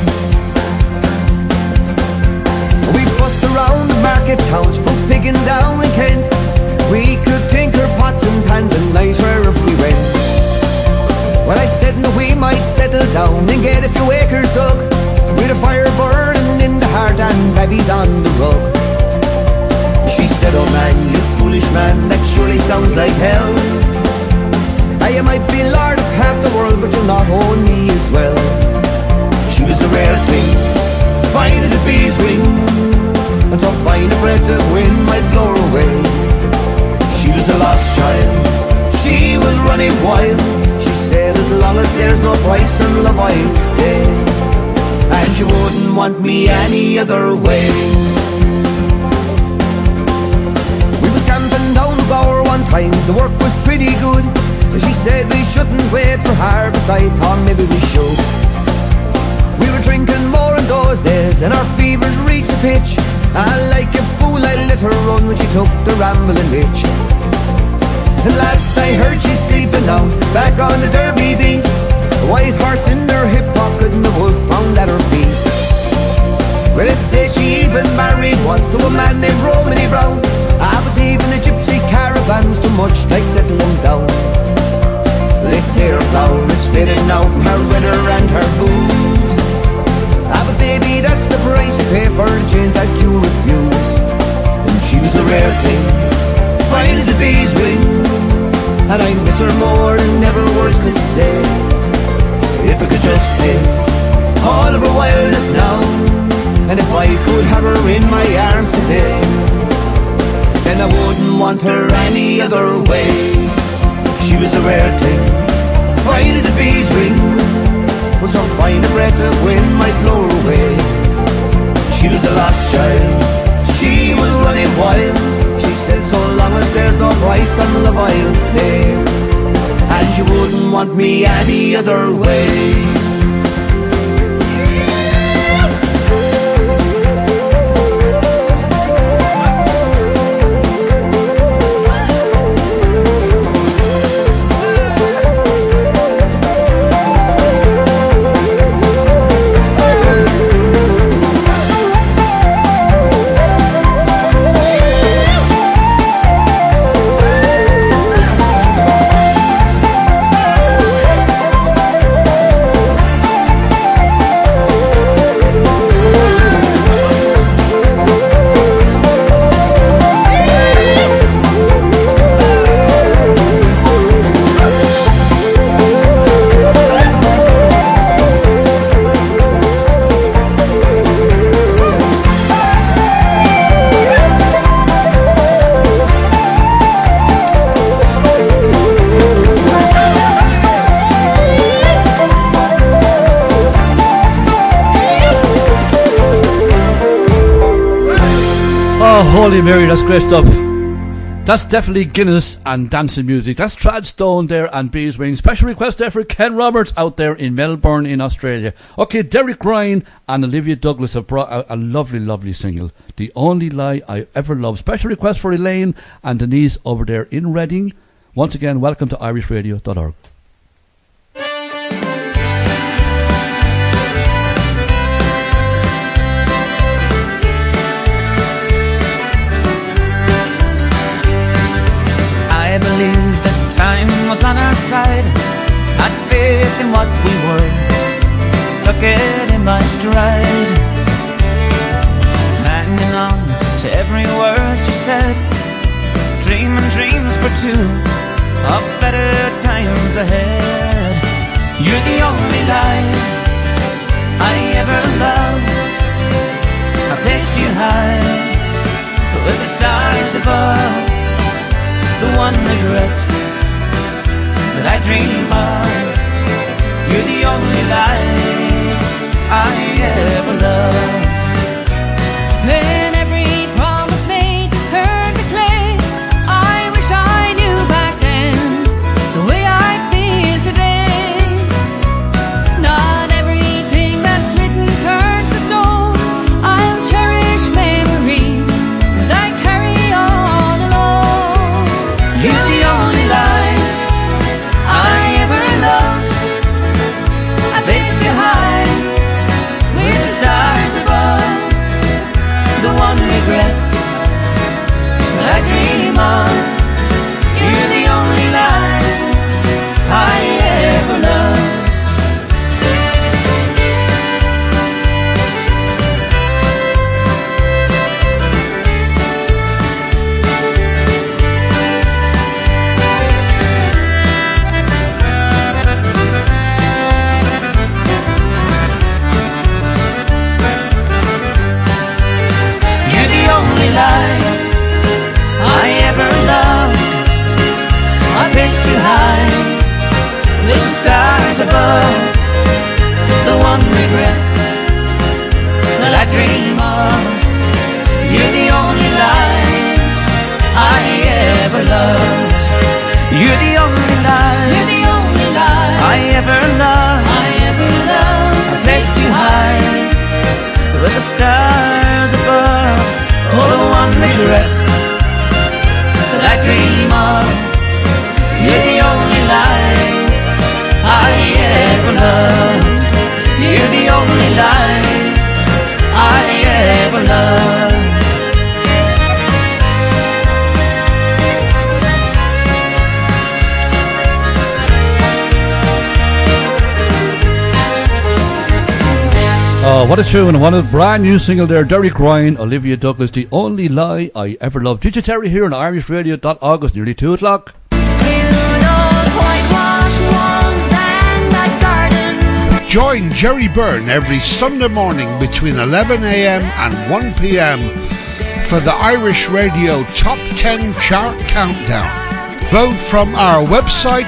We bust around the market towns, folk pigging down in Kent. We could tinker pots and pans and nice wherever we went. Well, I said no, we might settle down and get a few acres dug, with a fire burning in the heart and babies on the rug. She said, oh man, you foolish man, that surely sounds like hell. I might be lord of half the world, but you'll not own me as well. She was a rare thing, fine as a bee's wing, and so fine a breath of wind might blow her away. She was a lost child, she was running wild. She said, as long as there's no price on love I'll stay, and she wouldn't want me any other way. We was camping down the Gower one time, the work was pretty good. She said we shouldn't wait for harvest, I thought maybe we should. We were drinking more in those days and our fevers reached the pitch. And like a fool I let her run when she took the rambling bitch. And last I heard she's sleeping out back on the Derby beat, a white horse in her hip pocket and the wolf found at her feet. Well, they say she even married once to a man named Romany Brown. But even the gypsy caravan's too much like settling down. They say her flower is faded now from her winter and her booze. But baby, that's the price you pay for miss her more than never words could say. If I could just taste all of her wildness now, and if I could have her in my arms today, then I wouldn't want her any other way. She was a rare thing, fine as a bee's wing, was so fine a breath of wind might blow her away. She was a lost child, she was running wild. She said so long as there's no price on love I'll stay, and she wouldn't want me any other way. Holy Mary, that's great stuff. That's definitely Guinness and dancing music. That's Trad Stone there and Bees Wing. Special request there for Ken Roberts out there in Melbourne in Australia. Okay, Derek Ryan and Olivia Douglas have brought out a lovely, lovely single, The Only Lie I Ever Loved. Special request for Elaine and Denise over there in Reading. Once again, welcome to irishradio.org. I believed that time was on our side, had faith in what we were, took it in my stride, hanging on to every word you said, dreaming dreams for two of better times ahead. You're the only lie I ever loved. I placed you high with the stars above. The one regret that I dream of. You're the only lie I ever loved. When every promise made has turned to clay, I wish I knew back then the way I feel today. Not everything that's written turns to stone. I'll cherish memories as I carry on alone. You're the only lie I ever loved. I placed you high with the stars above. The one regret that I dream of. You're the only lie I ever loved. Lie I ever loved. I placed you high with the stars above. The one regret that I dream of. You're the only lie I ever loved. You're the only lie. You're the only lie I ever loved. I ever loved. I placed you high with the stars above. Oh, the one regret that I dream of. You're the only lie I ever loved. You're the only lie I ever loved. Oh, what a tune, and what a brand new single there. Derek Ryan, Olivia Douglas, The Only Lie I Ever Loved. DJ Terry here on irishradio.org. It's nearly 2 o'clock. Till those Join Jerry Byrne every Sunday morning between 11 a.m. and 1 p.m. for the Irish Radio Top 10 Chart Countdown. Vote from our website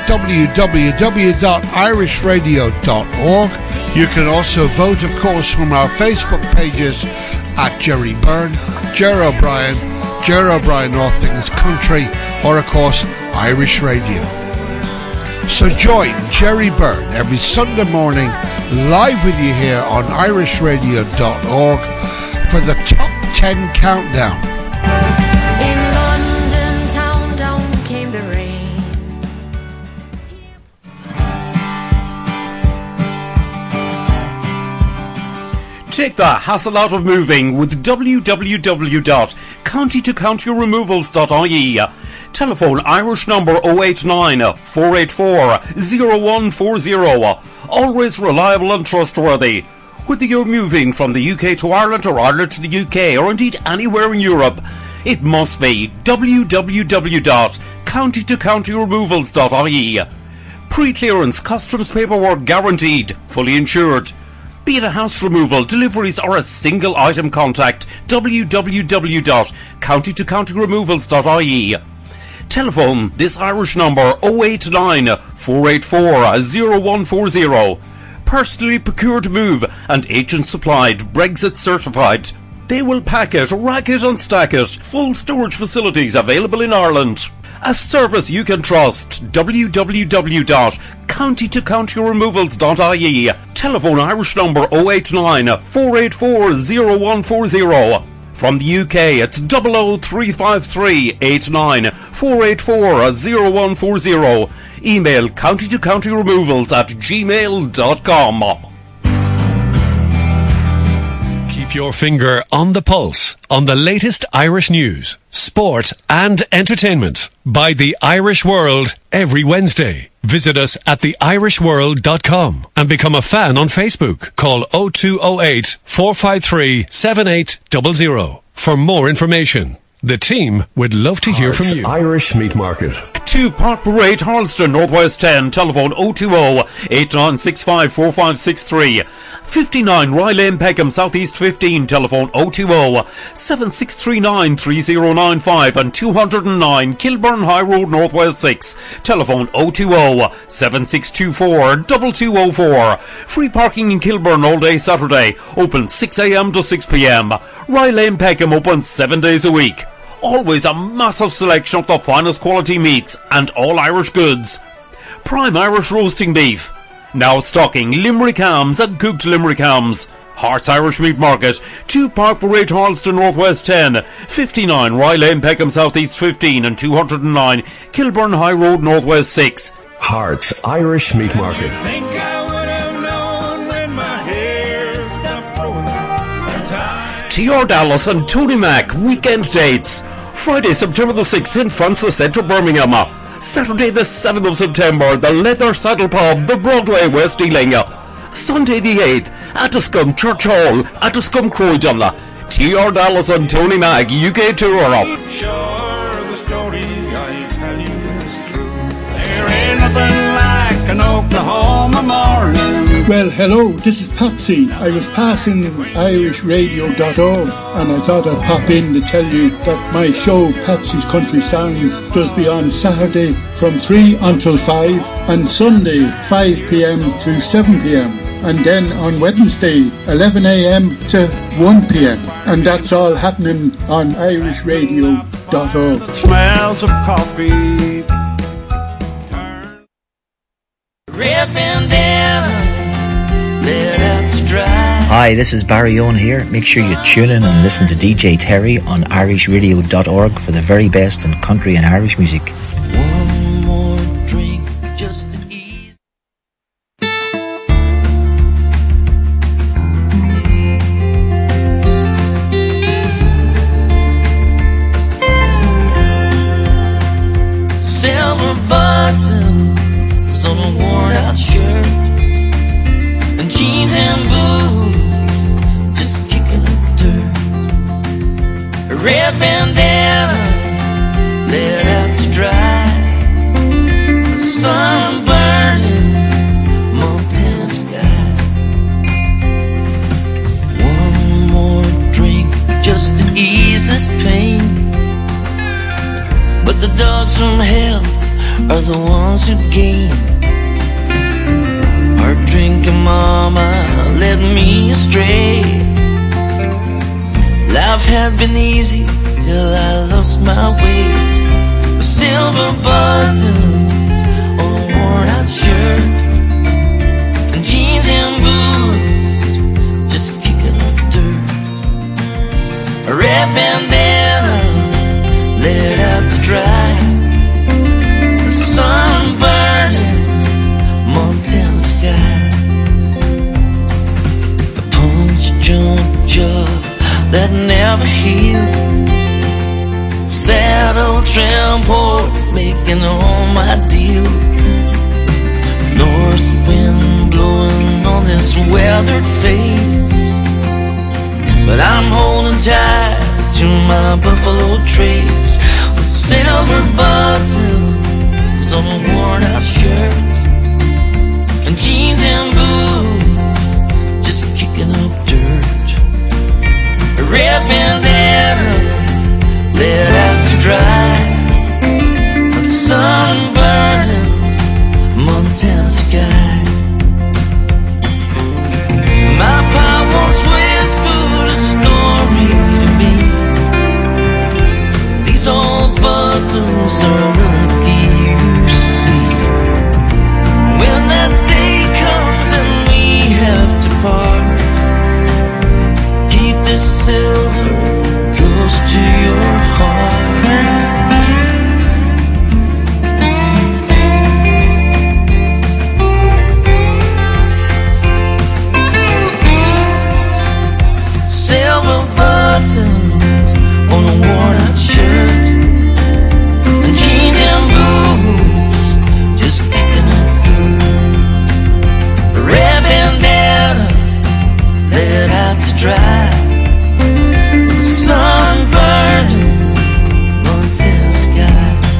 www.irishradio.org. You can also vote, of course, from our Facebook pages at Jerry Byrne, Ger O'Brien, Ger O'Brien All Things Country, or of course Irish Radio. So join Jerry Byrne every Sunday morning live with you here on irishradio.org for the Top 10 Countdown. In London town down came the rain. Take the hassle out of moving with www.countytocountyremovals.ie. Telephone Irish number 089 484 0140. Always reliable and trustworthy. Whether you're moving from the UK to Ireland or Ireland to the UK or indeed anywhere in Europe, it must be www.countytocountyremovals.ie. Pre-clearance customs paperwork guaranteed, fully insured. Be it a house removal, deliveries or a single item contact, www.countytocountyremovals.ie. Telephone this Irish number 089 484 0140. Personally procured move and agent supplied, Brexit certified. They will pack it, rack it and stack it. Full storage facilities available in Ireland. A service you can trust. www.countytocountyremovals.ie. Telephone Irish number 089 484 0140. From the UK, it's 00353 89 484 0140. Email countytocountyremovals@gmail.com. Keep your finger on the pulse on the latest Irish news, sport and entertainment by The Irish World every Wednesday. Visit us at theirishworld.com and become a fan on Facebook. Call 0208 453 7800 for more information. The team would love to hear from you. Irish Meat Market. 2 Park Parade, Harleston, Northwest 10. Telephone 020 8965 4563. 59 Rye Lane, Peckham, Southeast 15. Telephone 020 7639 3095 and 209 Kilburn High Road, Northwest 6. Telephone 020 7624 2204. Free parking in Kilburn all day Saturday. Open 6 a.m. to 6 p.m. Rye Lane, Peckham open 7 days a week. Always a massive selection of the finest quality meats and all Irish goods. Prime Irish roasting beef. Now stocking Limerick hams and cooked Limerick hams. Hearts Irish Meat Market, 2 Park Parade, Harleston, Northwest 10, 59 Rye Lane, Peckham, Southeast 15 and 209 Kilburn High Road, Northwest 6. Hearts Irish Meat Market. T.R. Dallas and Tony Mac weekend dates. Friday, September the 6th in Francis Centre, Birmingham. Saturday the 7th of September, the Leather Saddle Pub, the Broadway, West Ealing. Sunday the 8th, Addiscombe Church Hall, Addiscombe, Croydon. T.R. Dallas and Tony Mac UK tour. Sure, the story I tell you is true. There ain't nothing like an Oklahoma morning. Well, hello, this is Patsy. I was passing irishradio.org and I thought I'd pop in to tell you that my show, Patsy's Country Sounds, does be on Saturday from 3 until 5 and Sunday 5 p.m. to 7 p.m. and then on Wednesday 11 a.m. to 1 p.m. and that's all happening on irishradio.org. Smells of coffee. Red bandana. Hi, this is Barry Owen here. Make sure you tune in and listen to DJ Terry on irishradio.org for the very best in country and Irish music. One more drink just to ease. Silver buttons on a worn out shirt. Jeans and boots, just kicking the dirt. A red bandana, let out to dry. The sun burning, Montana sky. But the dogs from hell are the ones who gain. Hard drinking mama led me astray. Life had been easy till I lost my way. With silver buttons on a worn out shirt, and jeans and boots just kicking up dirt. A red bandana let out to dry. The sun burning Montana sky. A punch drunk jaw that never healed. Sad old tramport making all my deal. North wind blowing on this weathered face, but I'm holding tight to my buffalo trace. With silver buttons on a worn out shirt, and jeans and boots just kicking up dirt. A red bandana let out to dry. A sun burning Montana sky. My pa once whispered a story to me. These old buttons are lucky, you see. When that day comes and we have to part, keep this silver close to your heart. Silver buttons on a worn out shirt, and jeans and boots just kicking up dirt. A red bandana let out to dry. The sun burning Montana sky.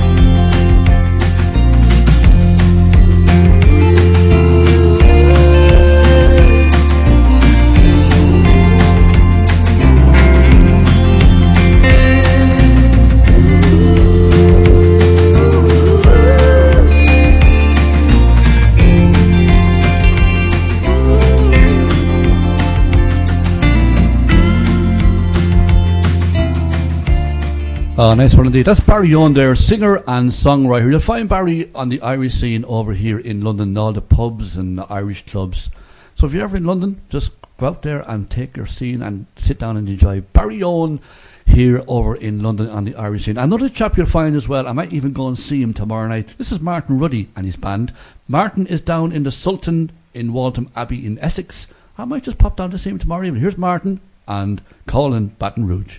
Nice one indeed. That's Barry Owen there, singer and songwriter. You'll find Barry on the Irish scene over here in London, in all the pubs and Irish clubs. So if you're ever in London, just go out there and take your scene and sit down and enjoy Barry Owen here over in London on the Irish scene. Another chap you'll find as well, I might even go and see him tomorrow night. This is Martin Ruddy and his band. Martin is down in the Sultan in Waltham Abbey in Essex. I might just pop down to see him tomorrow evening. Here's Martin and Colin Baton Rouge.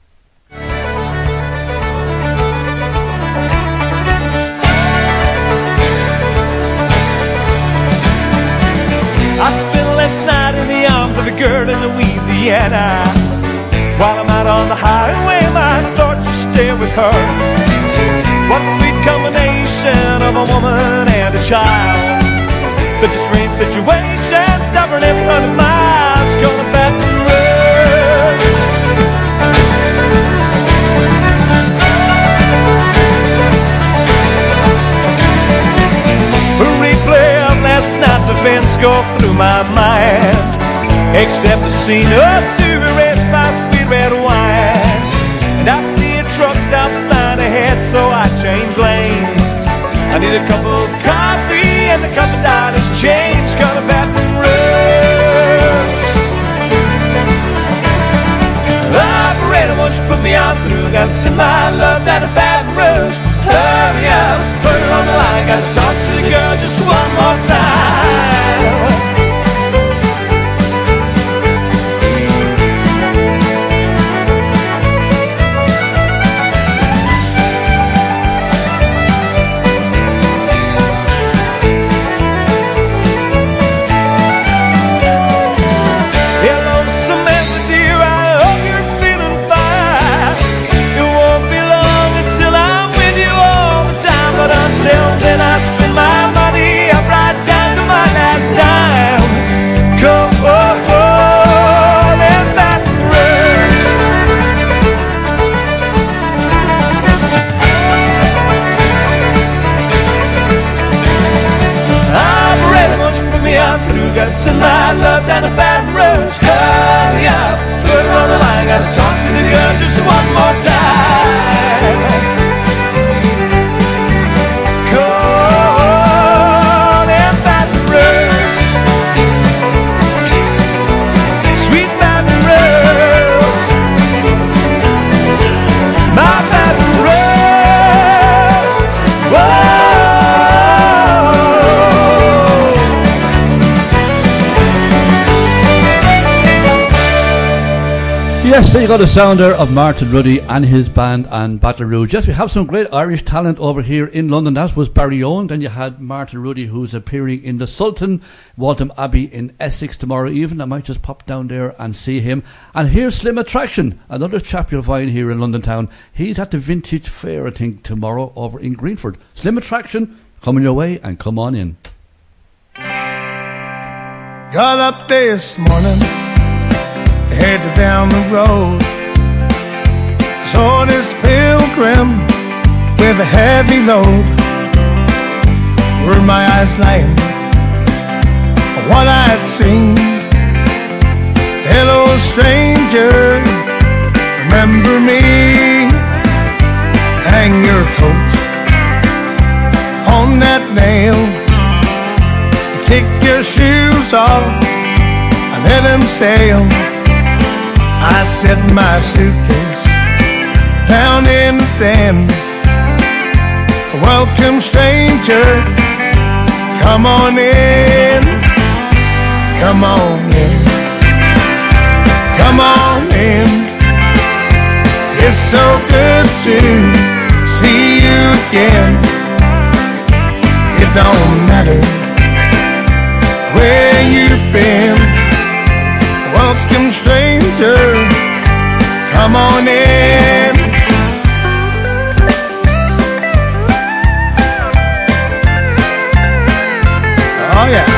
I spent last night in the arms of a girl in Louisiana. While I'm out on the highway, my thoughts are stay with her. What a sweet combination of a woman and a child. Such a strange situation, stubborn every 100 miles, going to Baton Rouge. A replay of last night's events go through my mind, except the scene or two erased by sweet red wine. And I see a truck stop sign ahead, so I change lanes. I need a cup of coffee and a couple dollars change, gonna Baton Rouge. Operator, won't you put me on through? Gotta send my love down to Baton Rouge. Hurry up, put her on the line. Gotta talk to the girl just one more time. I spend my money, I ride down Yes, so you got a sound there of Martin Ruddy and his band and Battle Rouge. Yes, we have some great Irish talent over here in London. That was Barry Owen. Then you had Martin Ruddy, who's appearing in the Sultan, Waltham Abbey in Essex tomorrow evening. I might just pop down there and see him. And here's Slim Attraction, another chap you'll find here in London town. He's at the Vintage Fair, I think, tomorrow over in Greenford. Slim Attraction, coming your way, and come on in. Got up this morning, headed down the road. Saw this pilgrim with a heavy load. Were my eyes lying on what I'd seen? Hello stranger, remember me? Hang your coat on that nail, kick your shoes off and let them sail. I set my suitcase down in the den. Welcome stranger, come on in. Come on in. Come on in. It's so good to see you again. It don't matter where you've been. Welcome stranger, come on in. Oh yeah.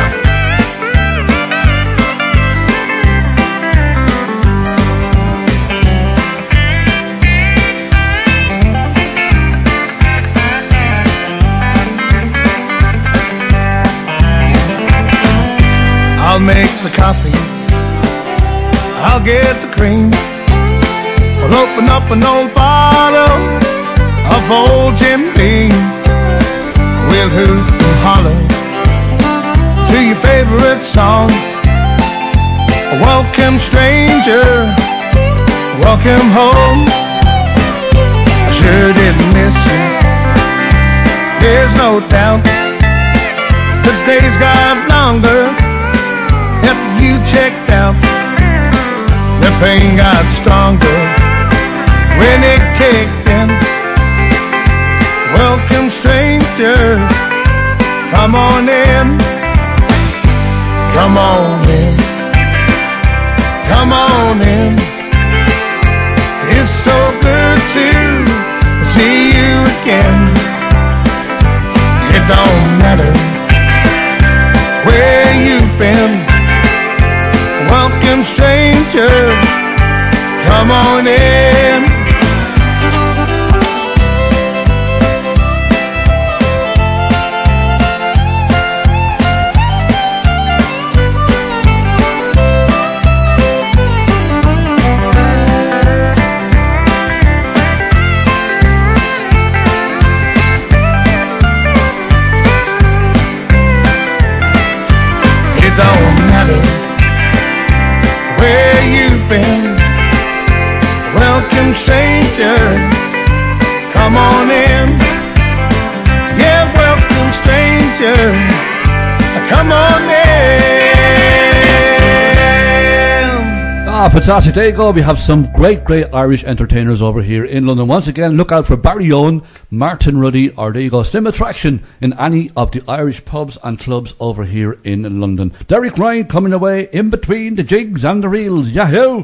I'll make the coffee, I'll get the cream. We'll open up an old bottle of old Jim Beam. We'll hoot and holler to your favorite song. Welcome stranger, welcome home. I sure didn't miss you, there's no doubt. The days got longer after you checked out. The pain got stronger when it kicked in. Welcome stranger, come on in. Come on in. Come on in. It's so good to see you again. It don't matter where you've been. Welcome stranger, come on in. It don't matter where you've been. Welcome stranger, come on in. Yeah, welcome stranger, come on in. Ah, fantastic. There you go. We have some great Irish entertainers over here in London. Once again, look out for Barry Owen, Martin Ruddy, or there you go, Slim Attraction in any of the Irish pubs and clubs over here in London. Derek Ryan coming away in between the jigs and the reels. Yahoo!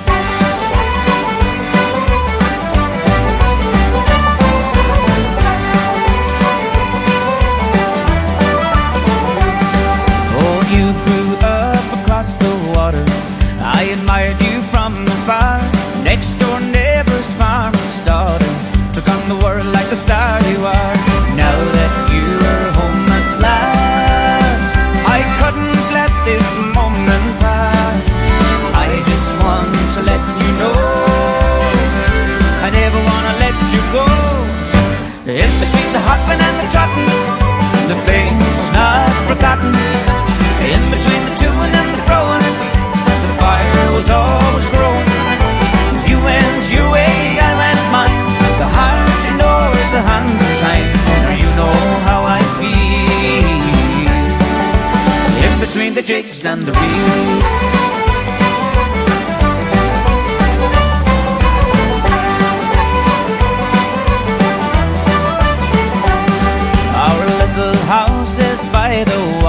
Oh, you grew up across the water. I admired you from afar. Next door neighbor's farmer's daughter took on the world like the star you are. Now that you're home at last, I couldn't let this moment pass. I just want to let you know I never want to let you go. In between the hopping and the trotting, the flame's not forgotten. In between the chewing and the throwing, the fire was always growing. You went your way, I went mine. The heart ignores the hands of time. Now you know how I feel. In between the jigs and the reels.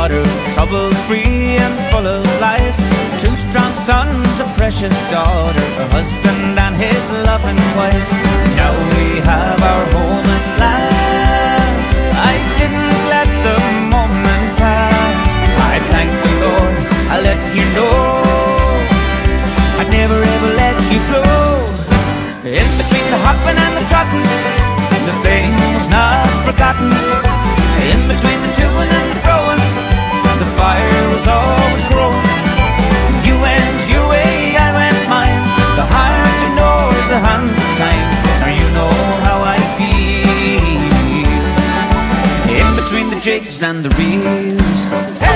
daughter, trouble-free and full of life. 2 strong sons, a precious daughter, her husband and his loving wife. Now we have our home at last. I didn't let the moment pass. I thank the Lord, I let you know I'd never ever let you go. In between the hopping and the trotting, the thing was not forgotten. In between the chewing and the throwing, the fire was always growing. You went your way, I went mine. The heart you know is the hands of time. Now you know how I feel. In between the jigs and the reels. Hey!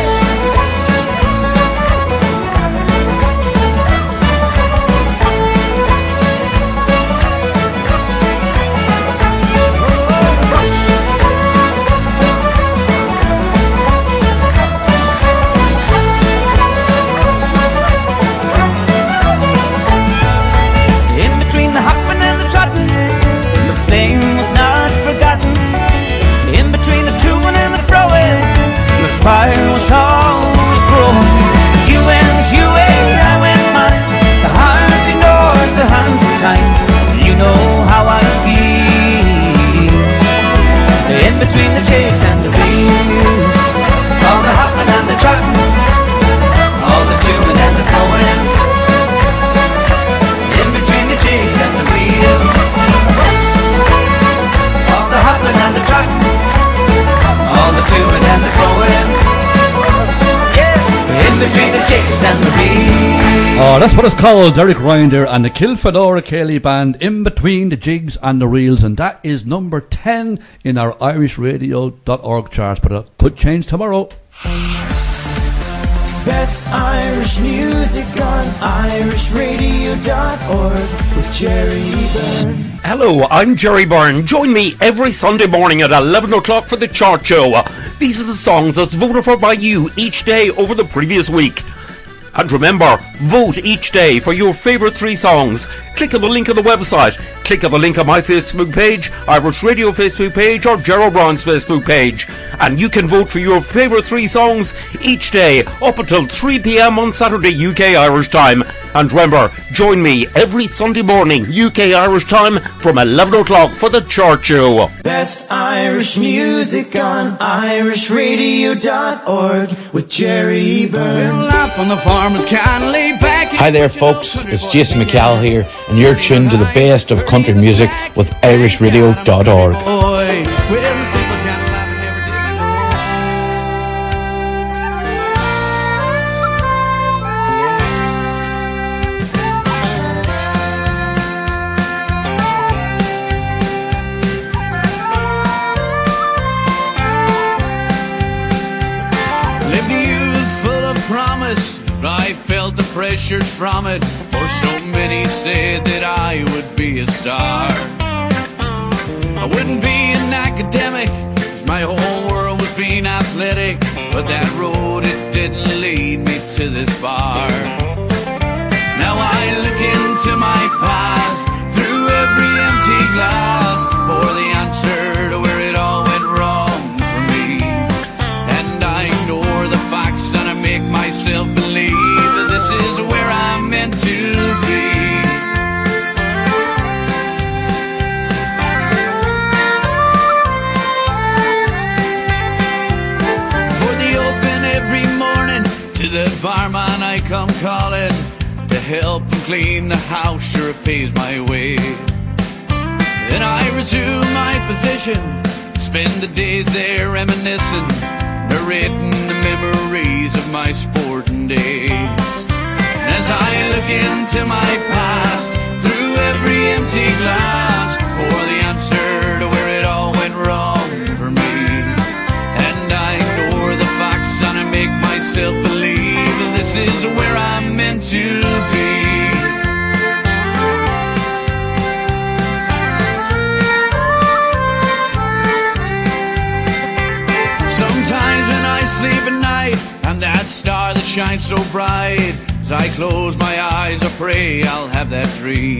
Thing was not forgotten. In between the chewing and the throwing, the fire was always growing. You went your way, I went mine. The heart ignores the hands of time. You know how I feel. In between the jigs and the reels, all the hopping and the trotting, all the chewing and the throwing. In between the jigs and the reels, and the trotting, all the chewing and the throwing, yeah, in between the jigs and the reels. Oh, that's what it's called, Derek Ryan there and the Kilfedora Cayley Band, In Between the Jigs and the Reels, and that is number 10 in our irishradio.org charts, but it could change tomorrow. Best Irish music on irishradio.org with Jerry Byrne. Hello, I'm Jerry Byrne. Join me every Sunday morning at 11 o'clock for the Chart Show. These are the songs that's voted for by you each day over the previous week. And remember, vote each day for your favourite 3 songs. Click on the link on the website. Click on the link on my Facebook page, Irish Radio Facebook page, or Gerald Brown's Facebook page. And you can vote for your favourite 3 songs each day up until 3 p.m. on Saturday UK Irish time. And remember, join me every Sunday morning UK Irish time from 11 o'clock for the Chart Show. Best Irish music on irishradio.org with Jerry Byrne. Life on the farm is kind of laid back. Hi there folks, it's Jason McCall here and you're tuned to the best of country music with irishradio.org. I felt the pressures from it, for so many said that I would be a star. I wouldn't be an academic, my whole world was being athletic, but that road, it didn't lead me to this bar. Now I look into my past, through every empty glass, for the answer to where it all went wrong for me. And I ignore the facts and I make myself believe that this is where I'm meant to be. For the open every morning, to the barman I come calling, to help him clean the house, sure it pays my way. Then I resume my position, spend the days there reminiscing, narrating the memories of my sporting days. And as I look into my past, through every empty glass, for the answer to where it all went wrong for me. And I ignore the facts and I make myself believe that this is where I'm meant to be. Sometimes when I sleep at night, and that star that shines so bright, as I close my eyes I pray I'll have that dream,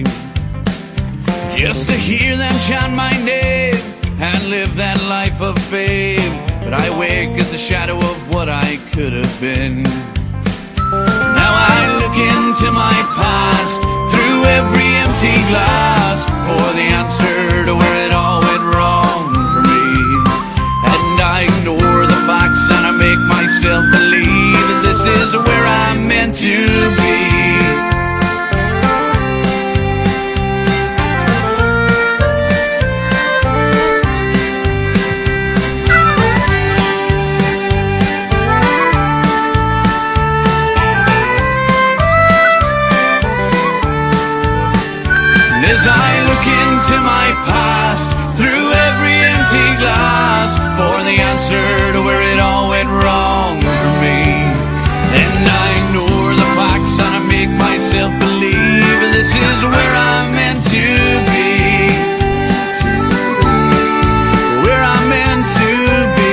just to hear them chant my name and live that life of fame. but I wake as a shadow of what I could have been. Now I look into my past through every empty glass for the answer to where it all went wrong for me. And I ignore the facts and I make myself believe that this is where I'm meant to be. As I look into my past through every empty glass for the answer to where it all went wrong for me, then I ignore the facts and I make myself believe this is where I'm meant to be, where I'm meant to be.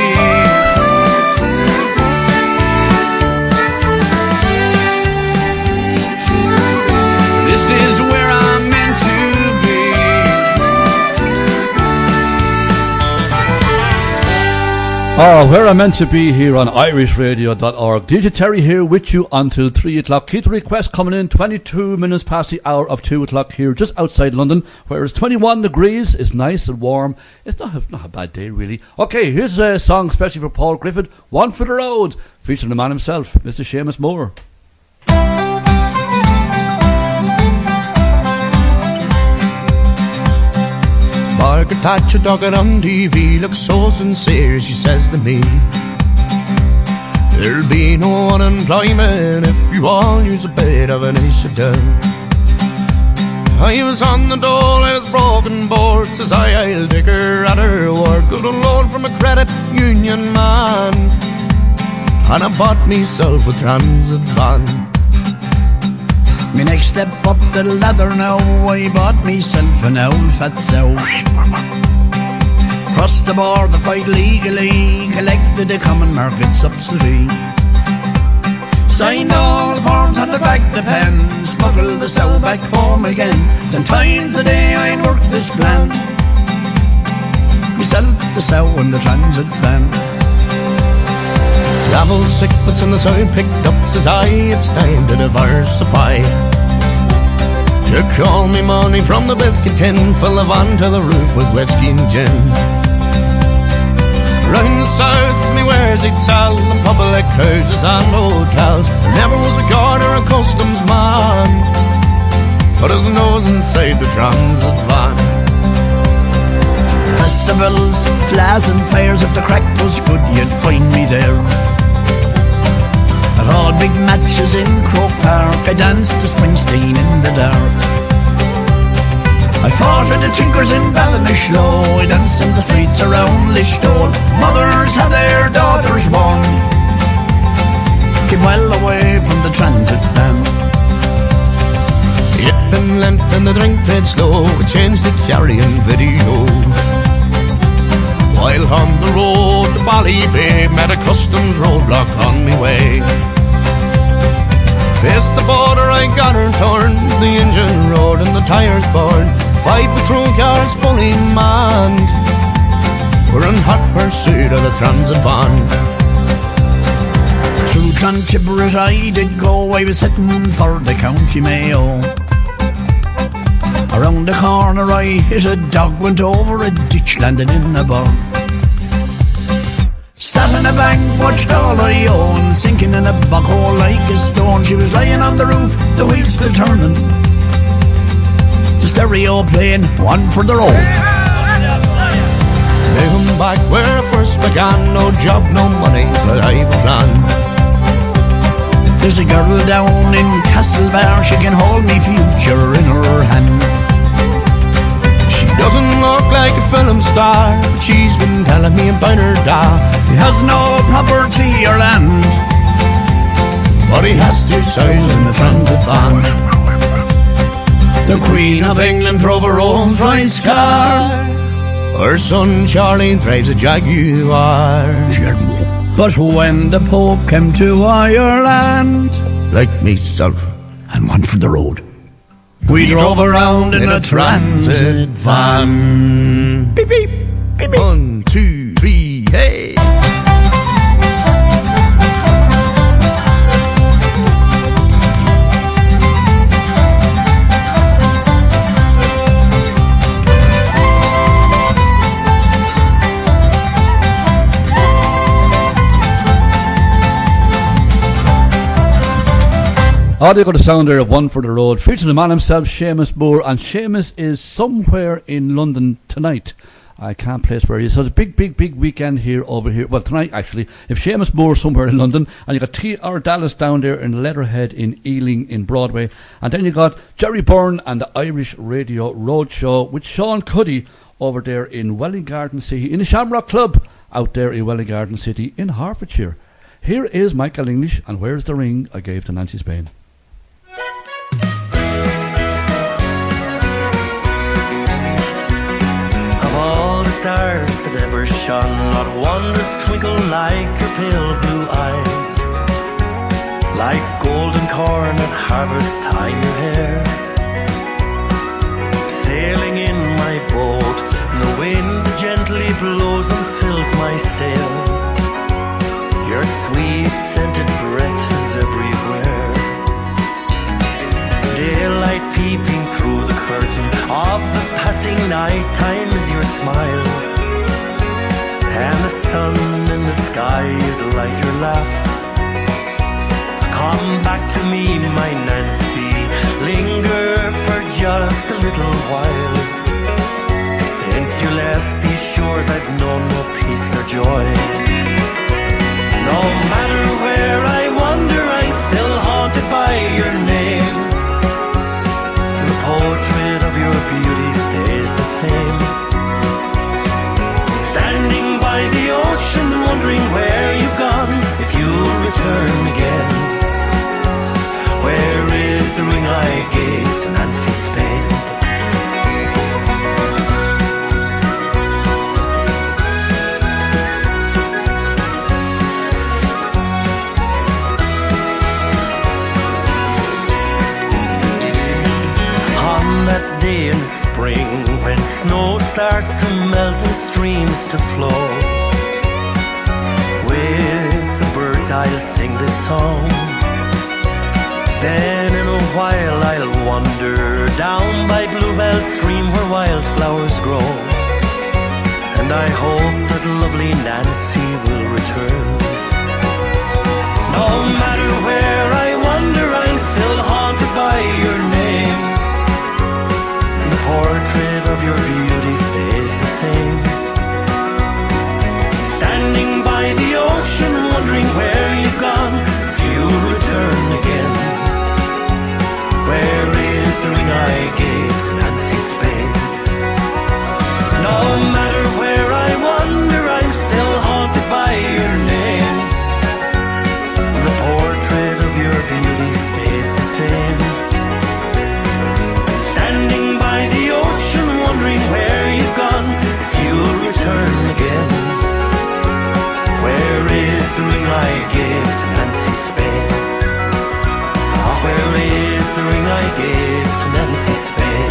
This is where I'm meant to be. Oh, where I'm meant to be here on irishradio.org. DJ Terry here with you until 3 o'clock. Keep the request coming in. 22 minutes past the hour of 2 o'clock here just outside London, where it's 21 degrees. It's nice and warm. It's not a bad day, really. Okay, here's a song especially for Paul Griffith, One for the Road, featuring the man himself, Mr. Seamus Moore. Margaret Thatcher talking on TV looks so sincere, she says to me, there'll be no unemployment if you all use a bit of initiative. I was on the dole, I was broken board, says I'll take her at her work. Got a loan from a credit union man, and I bought myself a transit van. Me next step up the ladder now, I bought myself an old fat sow. Crossed the border quite legally, collected a common market subsidy. Signed all the forms, had to back the pen, smuggled the sow back home again. 10 times a day I'd work this plan, myself the sow in the transit van. Travel sickness in the sow picked up, says I, it's time to diversify. Took all me money from the biscuit tin, full of onto the roof with whiskey and gin. Round the south me wares he'd sell in public houses and hotels. There never was a guard or a customs man put his nose inside the transit van. Festivals, flags and fairs, if the crack was good you'd find me there. At all big matches in Croke Park I danced to Springsteen in the dark. I fought with the Tinkers in Ballinasloe, I danced in the streets around Listowel. Mothers had their daughters born, keep well away from the transit van. Yip and lent and the drink played slow, we changed the carrying video. While on the road to Ballybay, met a customs roadblock on me way. Faced the border, I got her turned, the engine roared and the tires burned. 5 patrol cars fully manned, we're in hot pursuit of the transit van. Through Trantibret I did go, I was heading for the County Mayo. Around the corner I hit a dog, went over a ditch, landed in a bog. Sat in a bank, watched all I own, sinking in a bog hole like a stone. She was lying on the roof, the wheels still turning, the stereo playing One for the Road. Come back where I first began, no job, no money, but I've a plan. There's a girl down in Castlebar, she can hold me future in her hand. She doesn't look like a film star, but she's been telling me about her dad. He has no property or land, but he has 2 sons in the transit van. The Queen of England drove her Rolls Royce car, her son Charlie drives a Jaguar. But when the Pope came to Ireland, like myself and One for the Road, we drove around in a transit van. Beep beep, beep beep. 1, 2, 3, hey. Oh, they got a sound there of One for the Road, featuring the man himself, Seamus Moore, and Seamus is somewhere in London tonight. I can't place where he is. So it's a big weekend here over here. Well, tonight actually. If Seamus Moore somewhere in London, and you got T.R. Dallas down there in Leatherhead in Ealing in Broadway, and then you got Jerry Byrne and the Irish Radio Roadshow with Sean Cuddy over there in Welling Garden City, in the Shamrock Club out there in Welling Garden City in Hertfordshire. Here is Michael English and Where's the Ring I Gave to Nancy Spain. Stars that ever shone, not one does twinkle like your pale blue eyes. Like golden corn at harvest time your hair. Sailing in my boat, and the wind gently blows and fills my sail. Your sweet scented breath is everywhere. Daylight peeping through the curtain of the passing night time is your smile, and the sun in the sky is like your laugh. Come back to me, my Nancy, linger for just a little while. Since you left these shores I've known no peace nor joy. No matter where I wander, I'm still haunted by your name. The portrait of your beauty stays the same. Standing by the ocean, wondering where you've gone, if you'll return again. Where is the ring I gave to Nancy Spain? That day in spring when snow starts to melt and streams to flow, with the birds I'll sing this song. Then in a while I'll wander down by Bluebell Stream where wildflowers grow, and I hope that lovely Nancy will return. No matter where I wander, I'm still haunted by your name. The portrait of your beauty stays the same. Standing by the ocean, wondering where you've gone, if you'll return again. Where is the ring I gave to Nancy Spain? No matter where I wander, I'm still haunted by your name. The portrait of your beauty stays the same. Standing by the ocean, wondering where you've gone, if you'll return again. Where is the ring I gave to Nancy Spain? Oh, where is the ring I gave to Nancy Spain?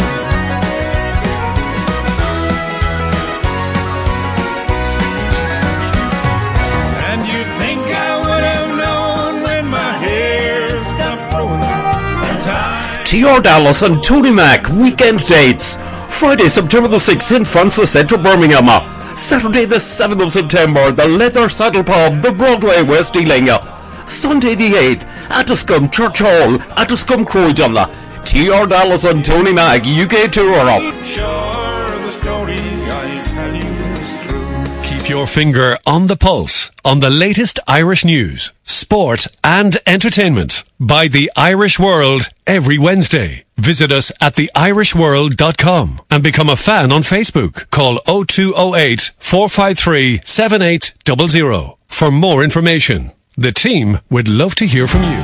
And you'd think I would have known when my hair stopped growing. T.R. Dallas and Tony Mac weekend dates. Friday, September the 6th in Francis Centre, Birmingham. Saturday the 7th of September, the Leather Saddle Pub, the Broadway, West Ealing. Sunday the 8th, Addiscombe Church Hall, Addiscombe, Croydon. T.R. Dallas and Tony Mac UK tour. Sure, the story I tell you is true. Keep your finger on the pulse on the latest Irish news, sport and entertainment by The Irish World every Wednesday. Visit us at theirishworld.com and become a fan on Facebook. Call 0208 453 7800 for more information. The team would love to hear from you.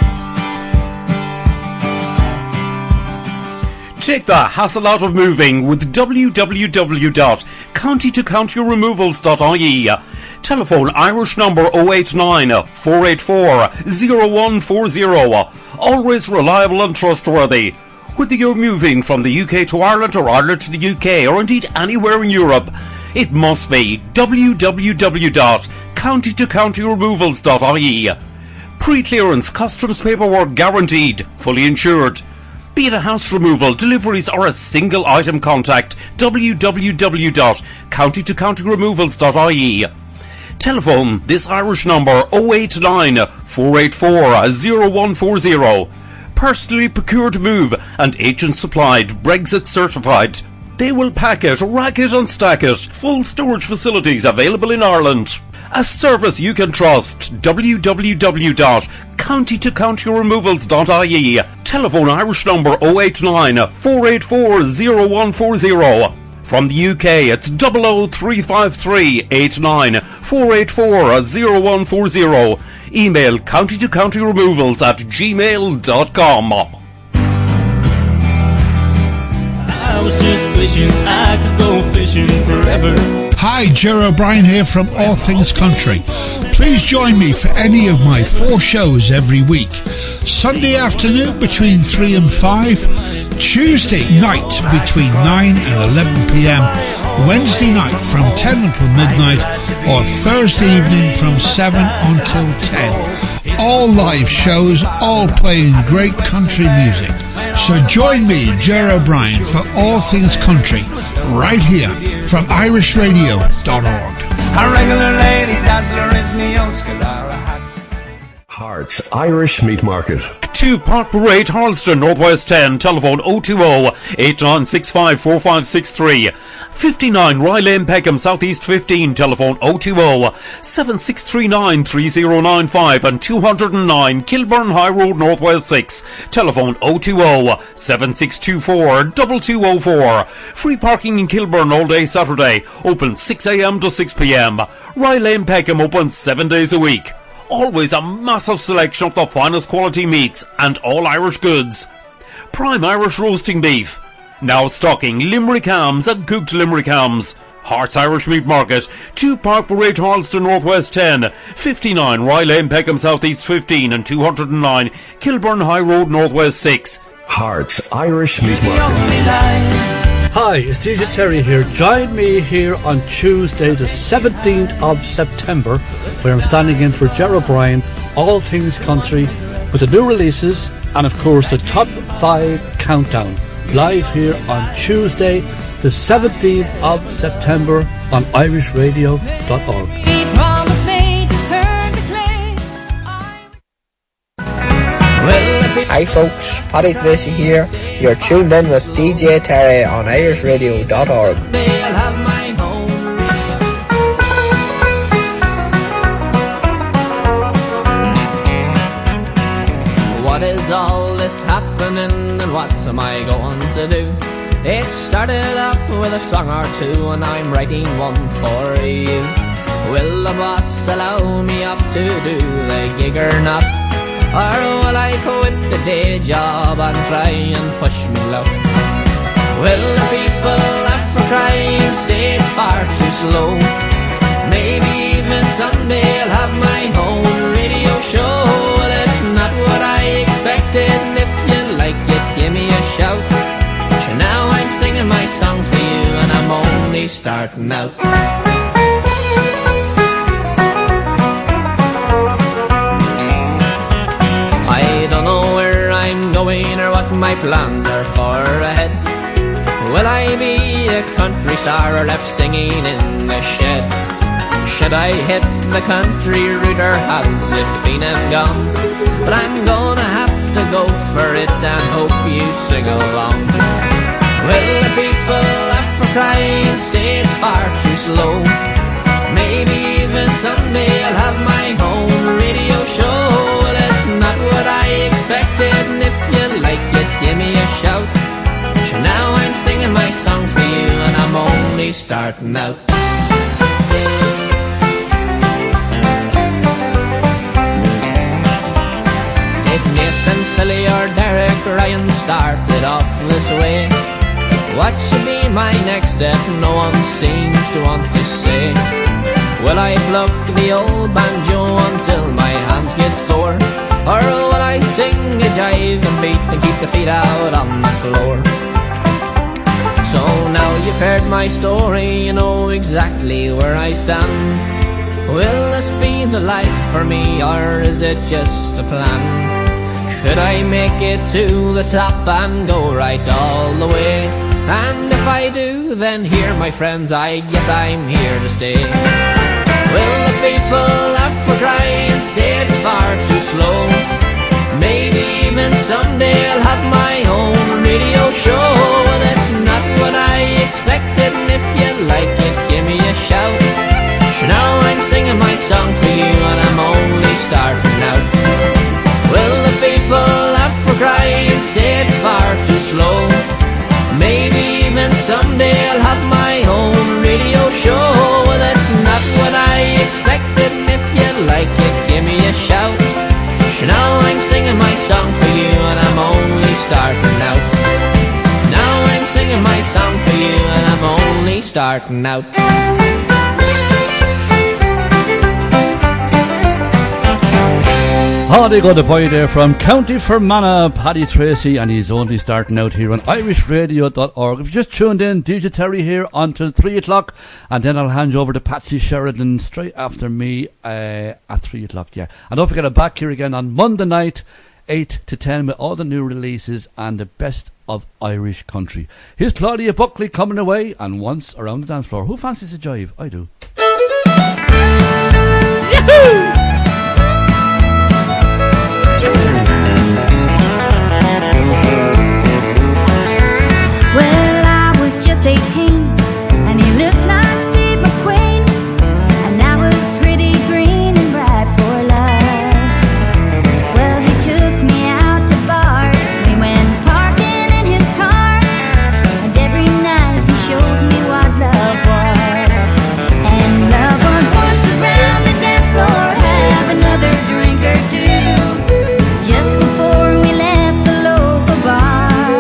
Take the hassle out of moving with www.countytocountyremovals.ie. Telephone Irish number 089 484 0140. Always reliable and trustworthy. Whether you're moving from the UK to Ireland or Ireland to the UK or indeed anywhere in Europe, it must be www.countytocountyremovals.ie. Pre-clearance customs paperwork guaranteed, fully insured. Be it a house removal, deliveries or a single item, contact www.countytocountyremovals.ie. Telephone this Irish number 089 484 0140. personally procured move and agent supplied, Brexit certified. They will pack it, rack it and stack it. Full storage facilities available in Ireland. A service you can trust. www.countytocountyremovals.ie. Telephone Irish number 089 484 0140. From the UK, it's 00353 89 484 0140. Email countytocountyremovals@gmail.com. I was just wishing I could go fishing forever. Hi, Ger O'Brien here from All Things Country. Please join me for any of my 4 shows every week. Sunday afternoon between 3 and 5, Tuesday night between 9 and 11 p.m, Wednesday night from 10 until midnight, or Thursday evening from 7 until 10. All live shows, all playing great country music. So join me, Ger O'Brien, for All Things Country, right here from irishradio.org. A regular lady dazzler is me old Scalara hat. Hearts Irish Meat Market. 2 Park Parade, Harleston, Northwest 10. Telephone 020 8965 4563. 59 Rye Lane, Peckham, Southeast 15. Telephone 020 7639 3095 and 209 Kilburn High Road, Northwest 6. Telephone 020 7624 2204. Free parking in Kilburn all day Saturday. Open 6 a.m. to 6 p.m. Rye Lane, Peckham open 7 days a week. Always a massive selection of the finest quality meats and all Irish goods. Prime Irish roasting beef. Now stocking Limerick hams and cooked Limerick hams. Hearts Irish Meat Market, 2 Park Parade, Harleston, Northwest 10, 59 Rye Lane, Peckham, Southeast 15 and 209 Kilburn High Road, Northwest 6. Hearts Irish Meat Market. Hi, it's DJ Terry here. Join me here on Tuesday the 17th of September where I'm standing in for Ger O'Brien, All Things Country, with the new releases and of course the top 5 countdown, live here on Tuesday the 17th of September on irishradio.org. Hi folks, Paddy Tracy here. You're tuned in with DJ Terry on irishradio.org. What is all this happening and what am I going to do? It started off with a song or two and I'm writing one for you. Will the boss allow me off to do the gig or not? Or will I quit the day job and try and push me luck? Will the people laugh for crying, say it's far too slow? Maybe even someday I'll have my own radio show. Well, it's not what I expected. If you like it, give me a shout. So now I'm singing my song for you and I'm only starting out. Or what my plans are for ahead. Will I be a country star or left singing in the shed? Should I hit the country route or has it been and gone? But I'm gonna have to go for it and hope you sing along. Will the people laugh for crying, say it's far too slow? Maybe even someday I'll have my own radio show. Well, it's not what I expected, and if you like it, give me a shout. So now I'm singing my song for you, and I'm only starting out. Did Nathan, Philly or Derek Ryan started off this way? What should be my next step? No one seems to want to say. Will I pluck the old banjo until my hands get sore? Or will I sing a jive and beat and keep the feet out on the floor? So now you've heard my story, you know exactly where I stand. Will this be the life for me, or is it just a plan? Could I make it to the top and go right all the way? And if I do, then here, my friends, I guess I'm here to stay. Will the people laugh for crying, say it's far too slow? Maybe even someday I'll have my own radio show. Well, that's not what I expected, and if you like it, give me a shout. Sure, now I'm singing my song for you, and I'm only starting out. Well, the people laugh for crying, say it's far too slow. Maybe even someday I'll have my own radio show. Well, that's not what I expected, and if you like it, give me a shout. Sure, now I'm singing my song for you, and I'm only starting out. Now I'm singing my song for you, and I'm only starting out. Oh, they got a boy there from County Fermanagh, Paddy Tracy, and he's only starting out here on irishradio.org. If you just tuned in, DJ Terry here until 3 o'clock, and then I'll hand you over to Patsy Sheridan straight after me at 3 o'clock, yeah. And don't forget, I'm back here again on Monday night, 8 to 10, with all the new releases and the best of Irish country. Here's Claudia Buckley coming away, and Once Around the Dance Floor. Who fancies a jive? I do. Yahoo! Well, I was just 18, and he looked like Steve McQueen, and I was pretty green and bright for love. Well, he took me out to bars, we went parking in his car, and every night he showed me what love was. And love was once around the dance floor, have another drink or two, just before we left the local bar.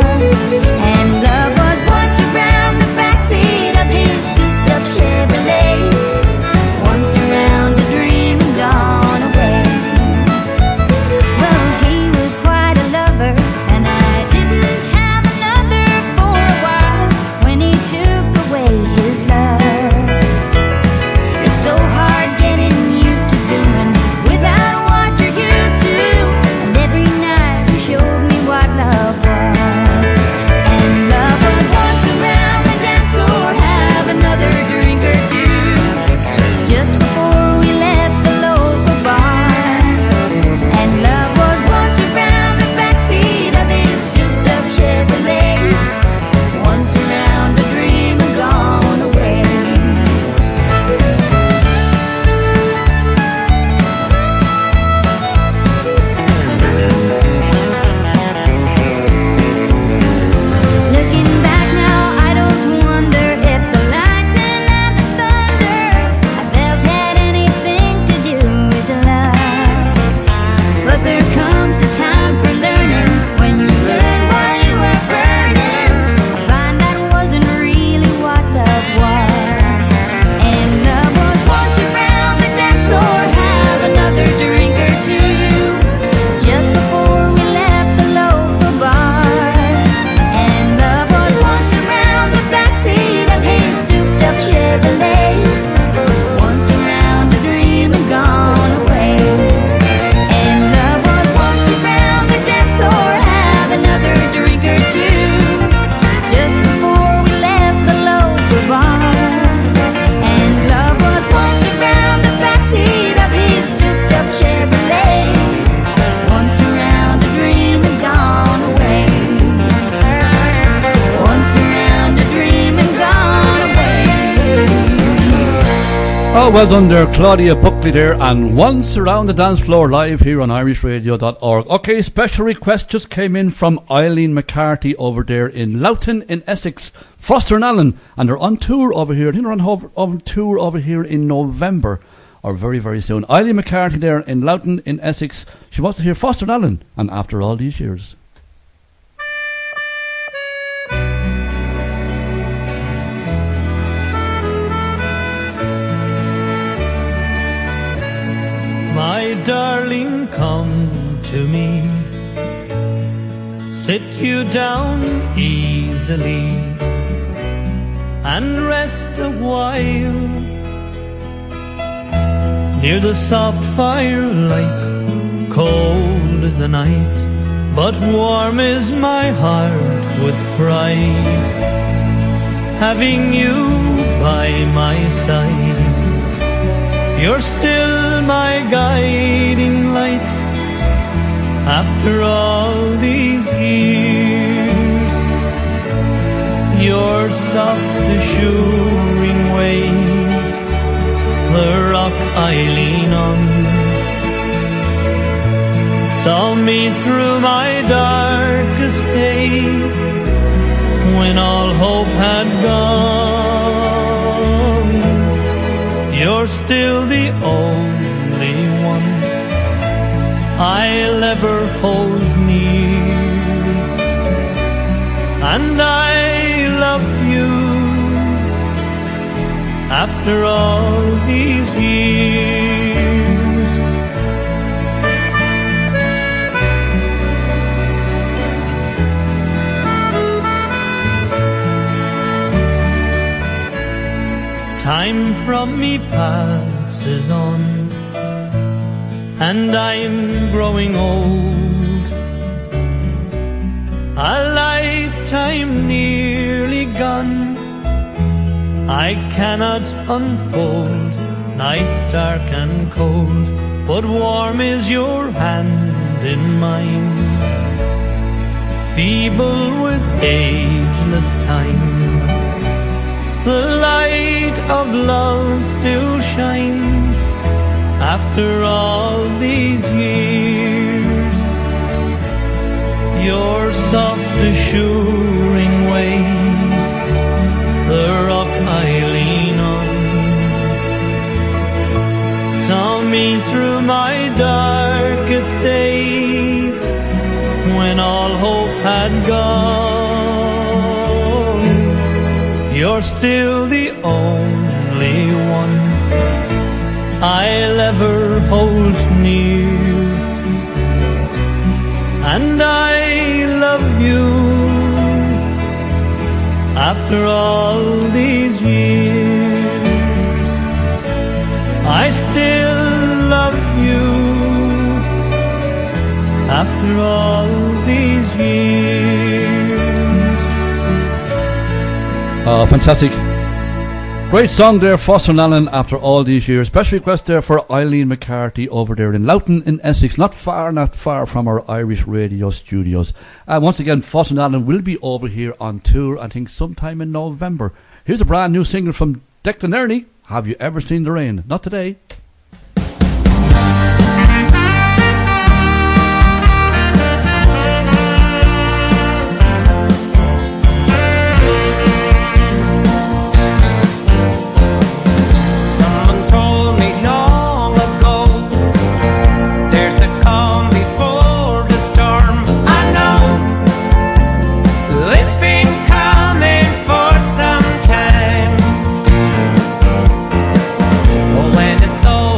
Oh, well done there, Claudia Buckley there, and Once Around the Dance Floor live here on irishradio.org. Okay, special request just came in from Eileen McCarthy over there in Loughton in Essex, Foster and Allen, and they're on tour over here. I think they're on tour over here in November, or very, very soon. Eileen McCarthy there in Loughton in Essex. She wants to hear Foster and Allen, and After All These Years. My darling, come to me. Sit you down easily and rest a while near the soft firelight. Cold is the night, but warm is my heart with pride, having you by my side. You're still my guiding light, after all these years. Your soft assuring ways, the rock I lean on, saw me through my darkest days, when all hope had gone. You're still the only one I'll ever hold near, and I love you after all these years. Time from me passes on, and I'm growing old. A lifetime nearly gone, I cannot unfold. Nights dark and cold, but warm is your hand in mine. Feeble with ageless time, the light of love still shines after all these years. Your soft assuring ways, the rock I lean on, saw me through my darkest days, when all hope had gone. You're still the only one I'll ever hold near, and I love you after all these years. I still love you after all these years. Oh, fantastic. Great song there, Foster and Allen, after all these years. Special request there for Eileen McCarthy over there in Loughton in Essex, not far from our Irish radio studios. Once again, Foster and Allen will be over here on tour, I think sometime in November. Here's a brand new single from Declan Ernie, Have You Ever Seen the Rain? Not today. When it's all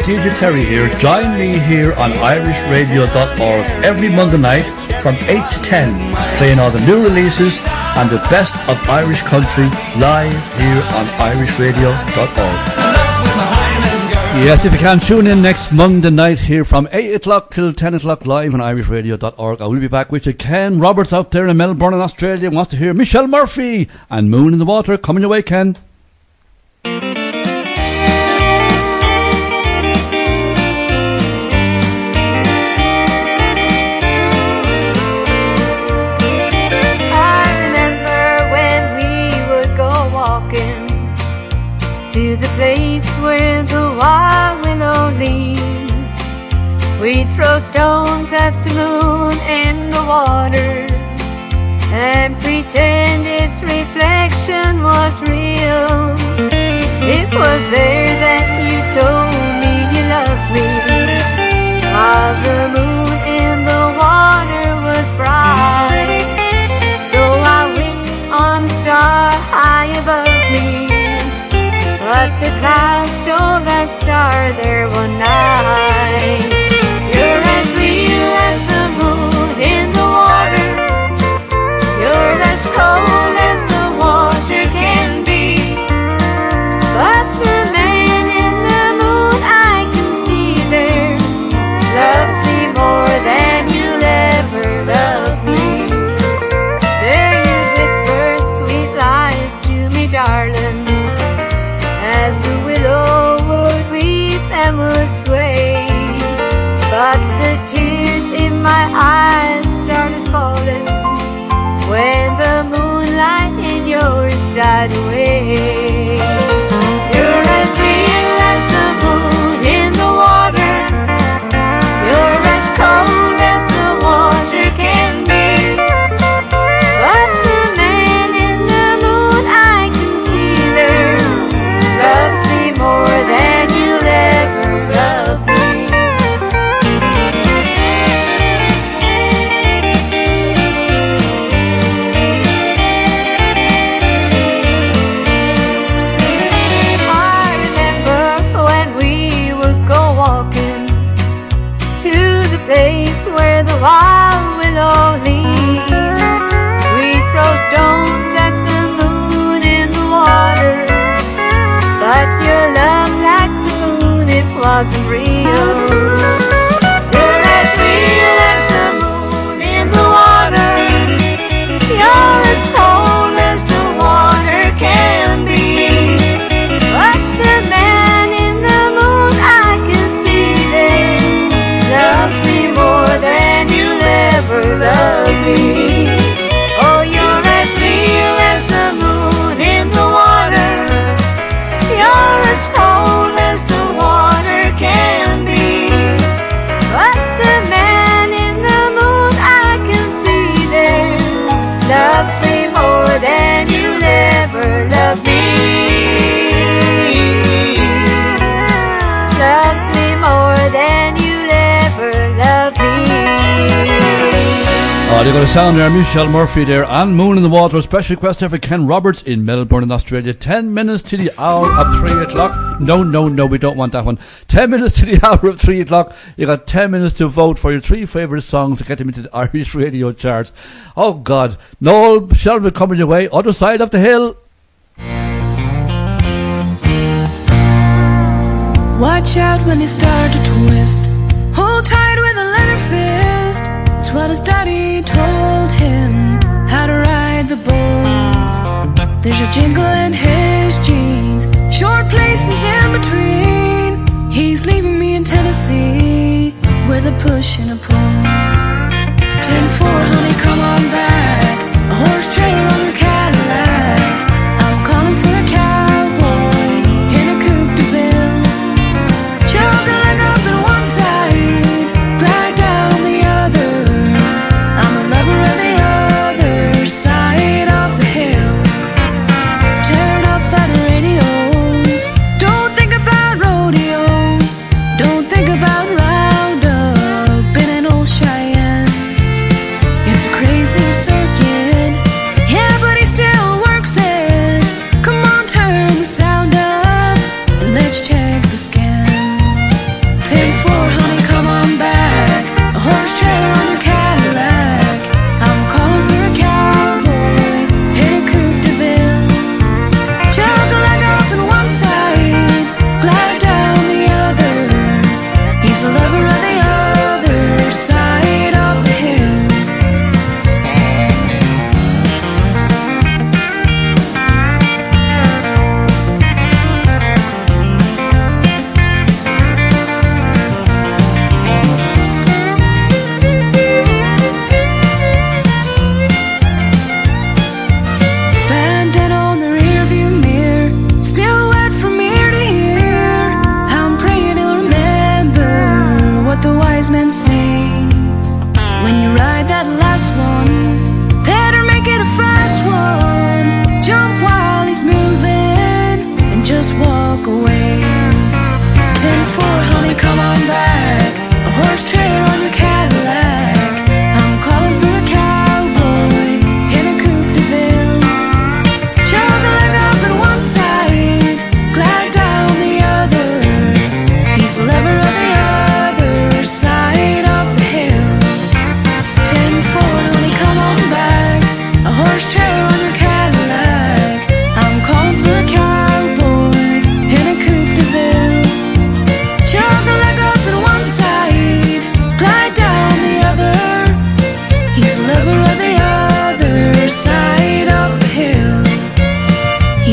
DJ Terry here. Join me here on irishradio.org every Monday night from 8 to 10, playing all the new releases and the best of Irish country live here on irishradio.org. Yes, if you can, tune in next Monday night here from 8 o'clock till 10 o'clock live on irishradio.org. I will be back with you. Ken Roberts out there in Melbourne in Australia wants to hear Michelle Murphy and Moon in the Water. Coming your way, Ken. To the place where the wild willow leaves, we'd throw stones at the moon and the water and pretend its reflection was real. It was there that you told me you loved me, while the moon and the water was bright. So I wished on a star high above me, but the clouds stole that star there one night. You're as real as the moon in the water. You're as cold as the water can be. But the man in the moon I can see there loves me more than you'll ever love me. There you'd whisper sweet lies to me, darling, as the willow would weep and would sway. But the tears in my eyes started falling when the moonlight in yours died away. You're as real as the moon in the water. You're as cold as the water can be. But the man in the moon I can see there loves me more than you'll ever love me. I remember when we would go walking to the place where the wild willow leaves. We'd throw stones at the moon in the water, but your love like the moon, it wasn't real. You're as real as the moon in the water. You're as cold as the water can be. But the man in the moon I can see there loves me more than you'll ever love me. Oh, you're as real as the moon in the water. You're as cold as the water can be. But the man in the moon I can see there loves me more than you'll ever love me. Loves me more than you'll ever love me. Oh, they got a sound there, Michelle Murphy there, and Moon in the Water. Special request there for Ken Roberts in Melbourne in Australia. 10 minutes to the hour of 3 o'clock. No, we don't want that one. 10 minutes to the hour of 3 o'clock. You got 10 minutes to vote for your 3 favourite songs to get them into the Irish radio charts. Oh God, Noel Shelby coming your way, other side of the hill. Watch out when they start to twist. Hold tight with a leather fist. It's what his daddy told him, how to ride the bulls. There's a jingle in his jeans, short places in between. He's leaving me in Tennessee with a push and a pull. 10-4, honey, come on back. A horse trailer on the Cadillac. I'm calling for a cowboy in a coupe de ville. Juggling up in one side, glide down the other. I'm a lover of the other side of the hill. Turn up that radio. Don't think about rodeo. Don't think about Roundup in an old Cheyenne. It's a crazy circuit. Yeah, but he's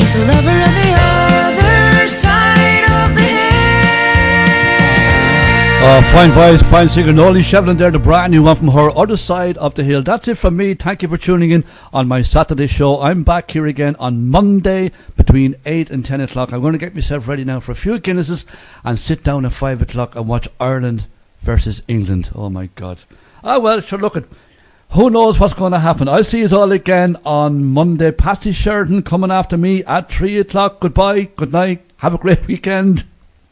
He's a lover of the other side of the hill. Oh, fine voice, fine singer. Nolly Shevlin there, the brand new one from her Other Side of the Hill. That's it from me. Thank you for tuning in on my Saturday show. I'm back here again on Monday between 8 and 10 o'clock. I'm going to get myself ready now for a few Guinnesses and sit down at 5 o'clock and watch Ireland versus England. Oh my God. Ah, well, sure, look at. Who knows what's going to happen? I'll see you all again on Monday. Patty Sheridan coming after me at 3 o'clock. Goodbye, good night, have a great weekend.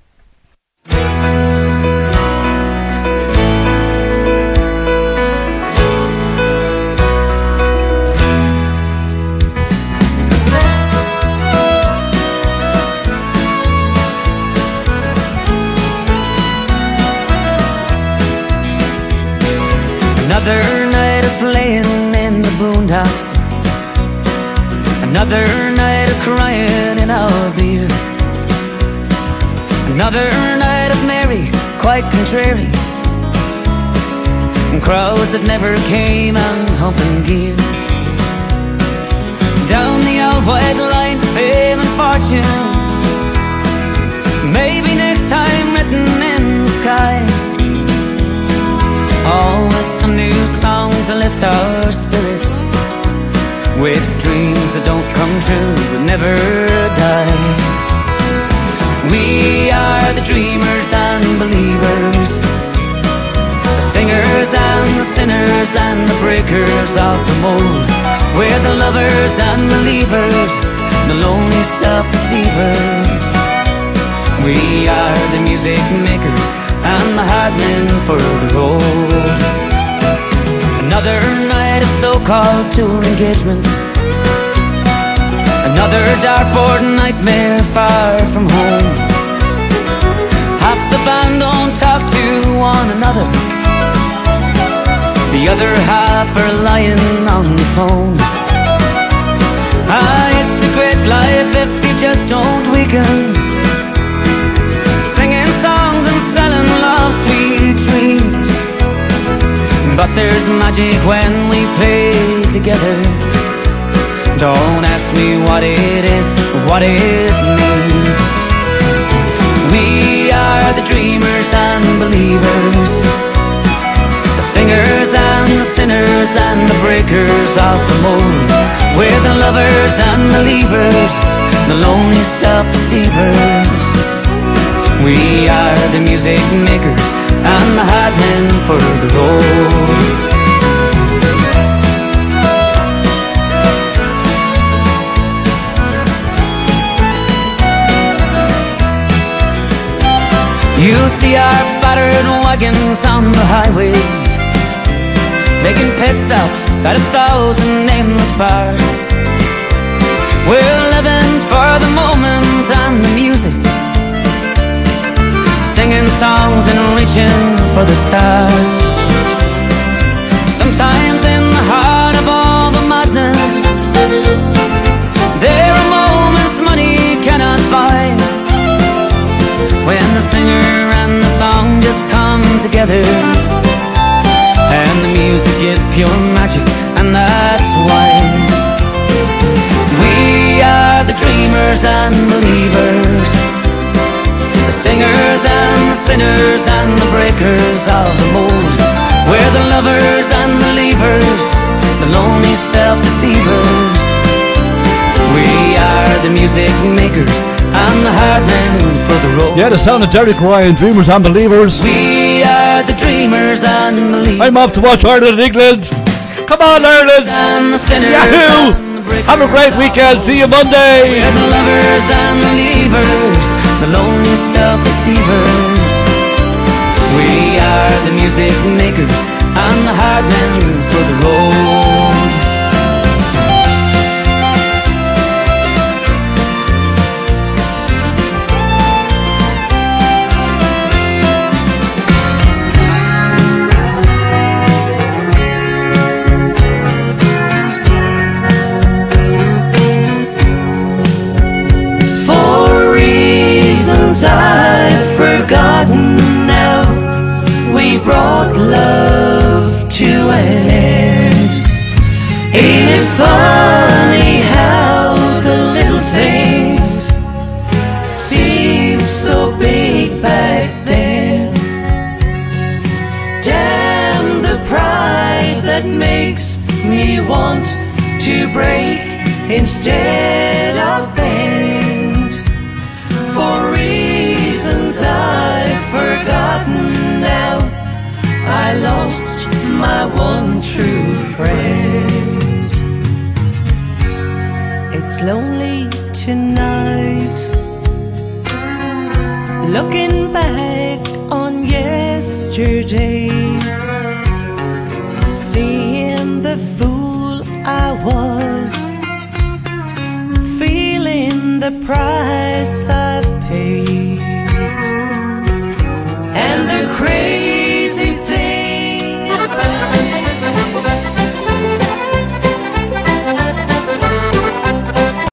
Another night of playing in the boondocks, another night of crying in our beer, another night of merry, quite contrary, and crowds that never came and humping gear. Down the old white line to fame and fortune, maybe next time written in the sky. Always some new song to lift our spirits, with dreams that don't come true but never die. We are the dreamers and believers, the singers and the sinners and the breakers of the mold. We're the lovers and the leavers, the lonely self-deceivers. We are the music makers and the hard men for the road. Another night of so-called tour engagements, another dartboard nightmare far from home. Half the band don't talk to one another, the other half are lying on the phone. Ah, it's a great life if you just don't weaken, singing songs and selling love sweet dreams. But there's magic when we play together. Don't ask me what it is, what it means. We are the dreamers and believers, the singers and the sinners and the breakers of the mold. We're the lovers and the leavers, the lonely self-deceivers. We are the music makers and the hard men for the road. You see our battered wagons on the highways, making pit stops at 1,000 nameless bars. We're living for the moment and the music, singing songs and reaching for the stars. Sometimes in the heart of all the madness, there are moments money cannot buy, when the singer and the song just come together, and the music is pure magic, and that's why. We are the dreamers and believers, the singers and the sinners and the breakers of the mold. We're the lovers and the leavers, the lonely self-deceivers. We are the music makers and the hard men for the road. Yeah, the sound of Derek Ryan, Dreamers and Believers. We are the dreamers and believers. I'm off to watch Ireland and England. Come on, Ireland! And the sinners. Yahoo! Have a great weekend. See you Monday. We're the lovers and the leavers, the lonely self-deceivers. We are the music makers and the hard men for the road. I've forgotten now. We brought love to an end. Ain't it funny how the little things instead of paint. For reasons I've forgotten now, I lost my one true friend. It's lonely tonight, looking back on yesterday, seeing the fool I was, feeling the pride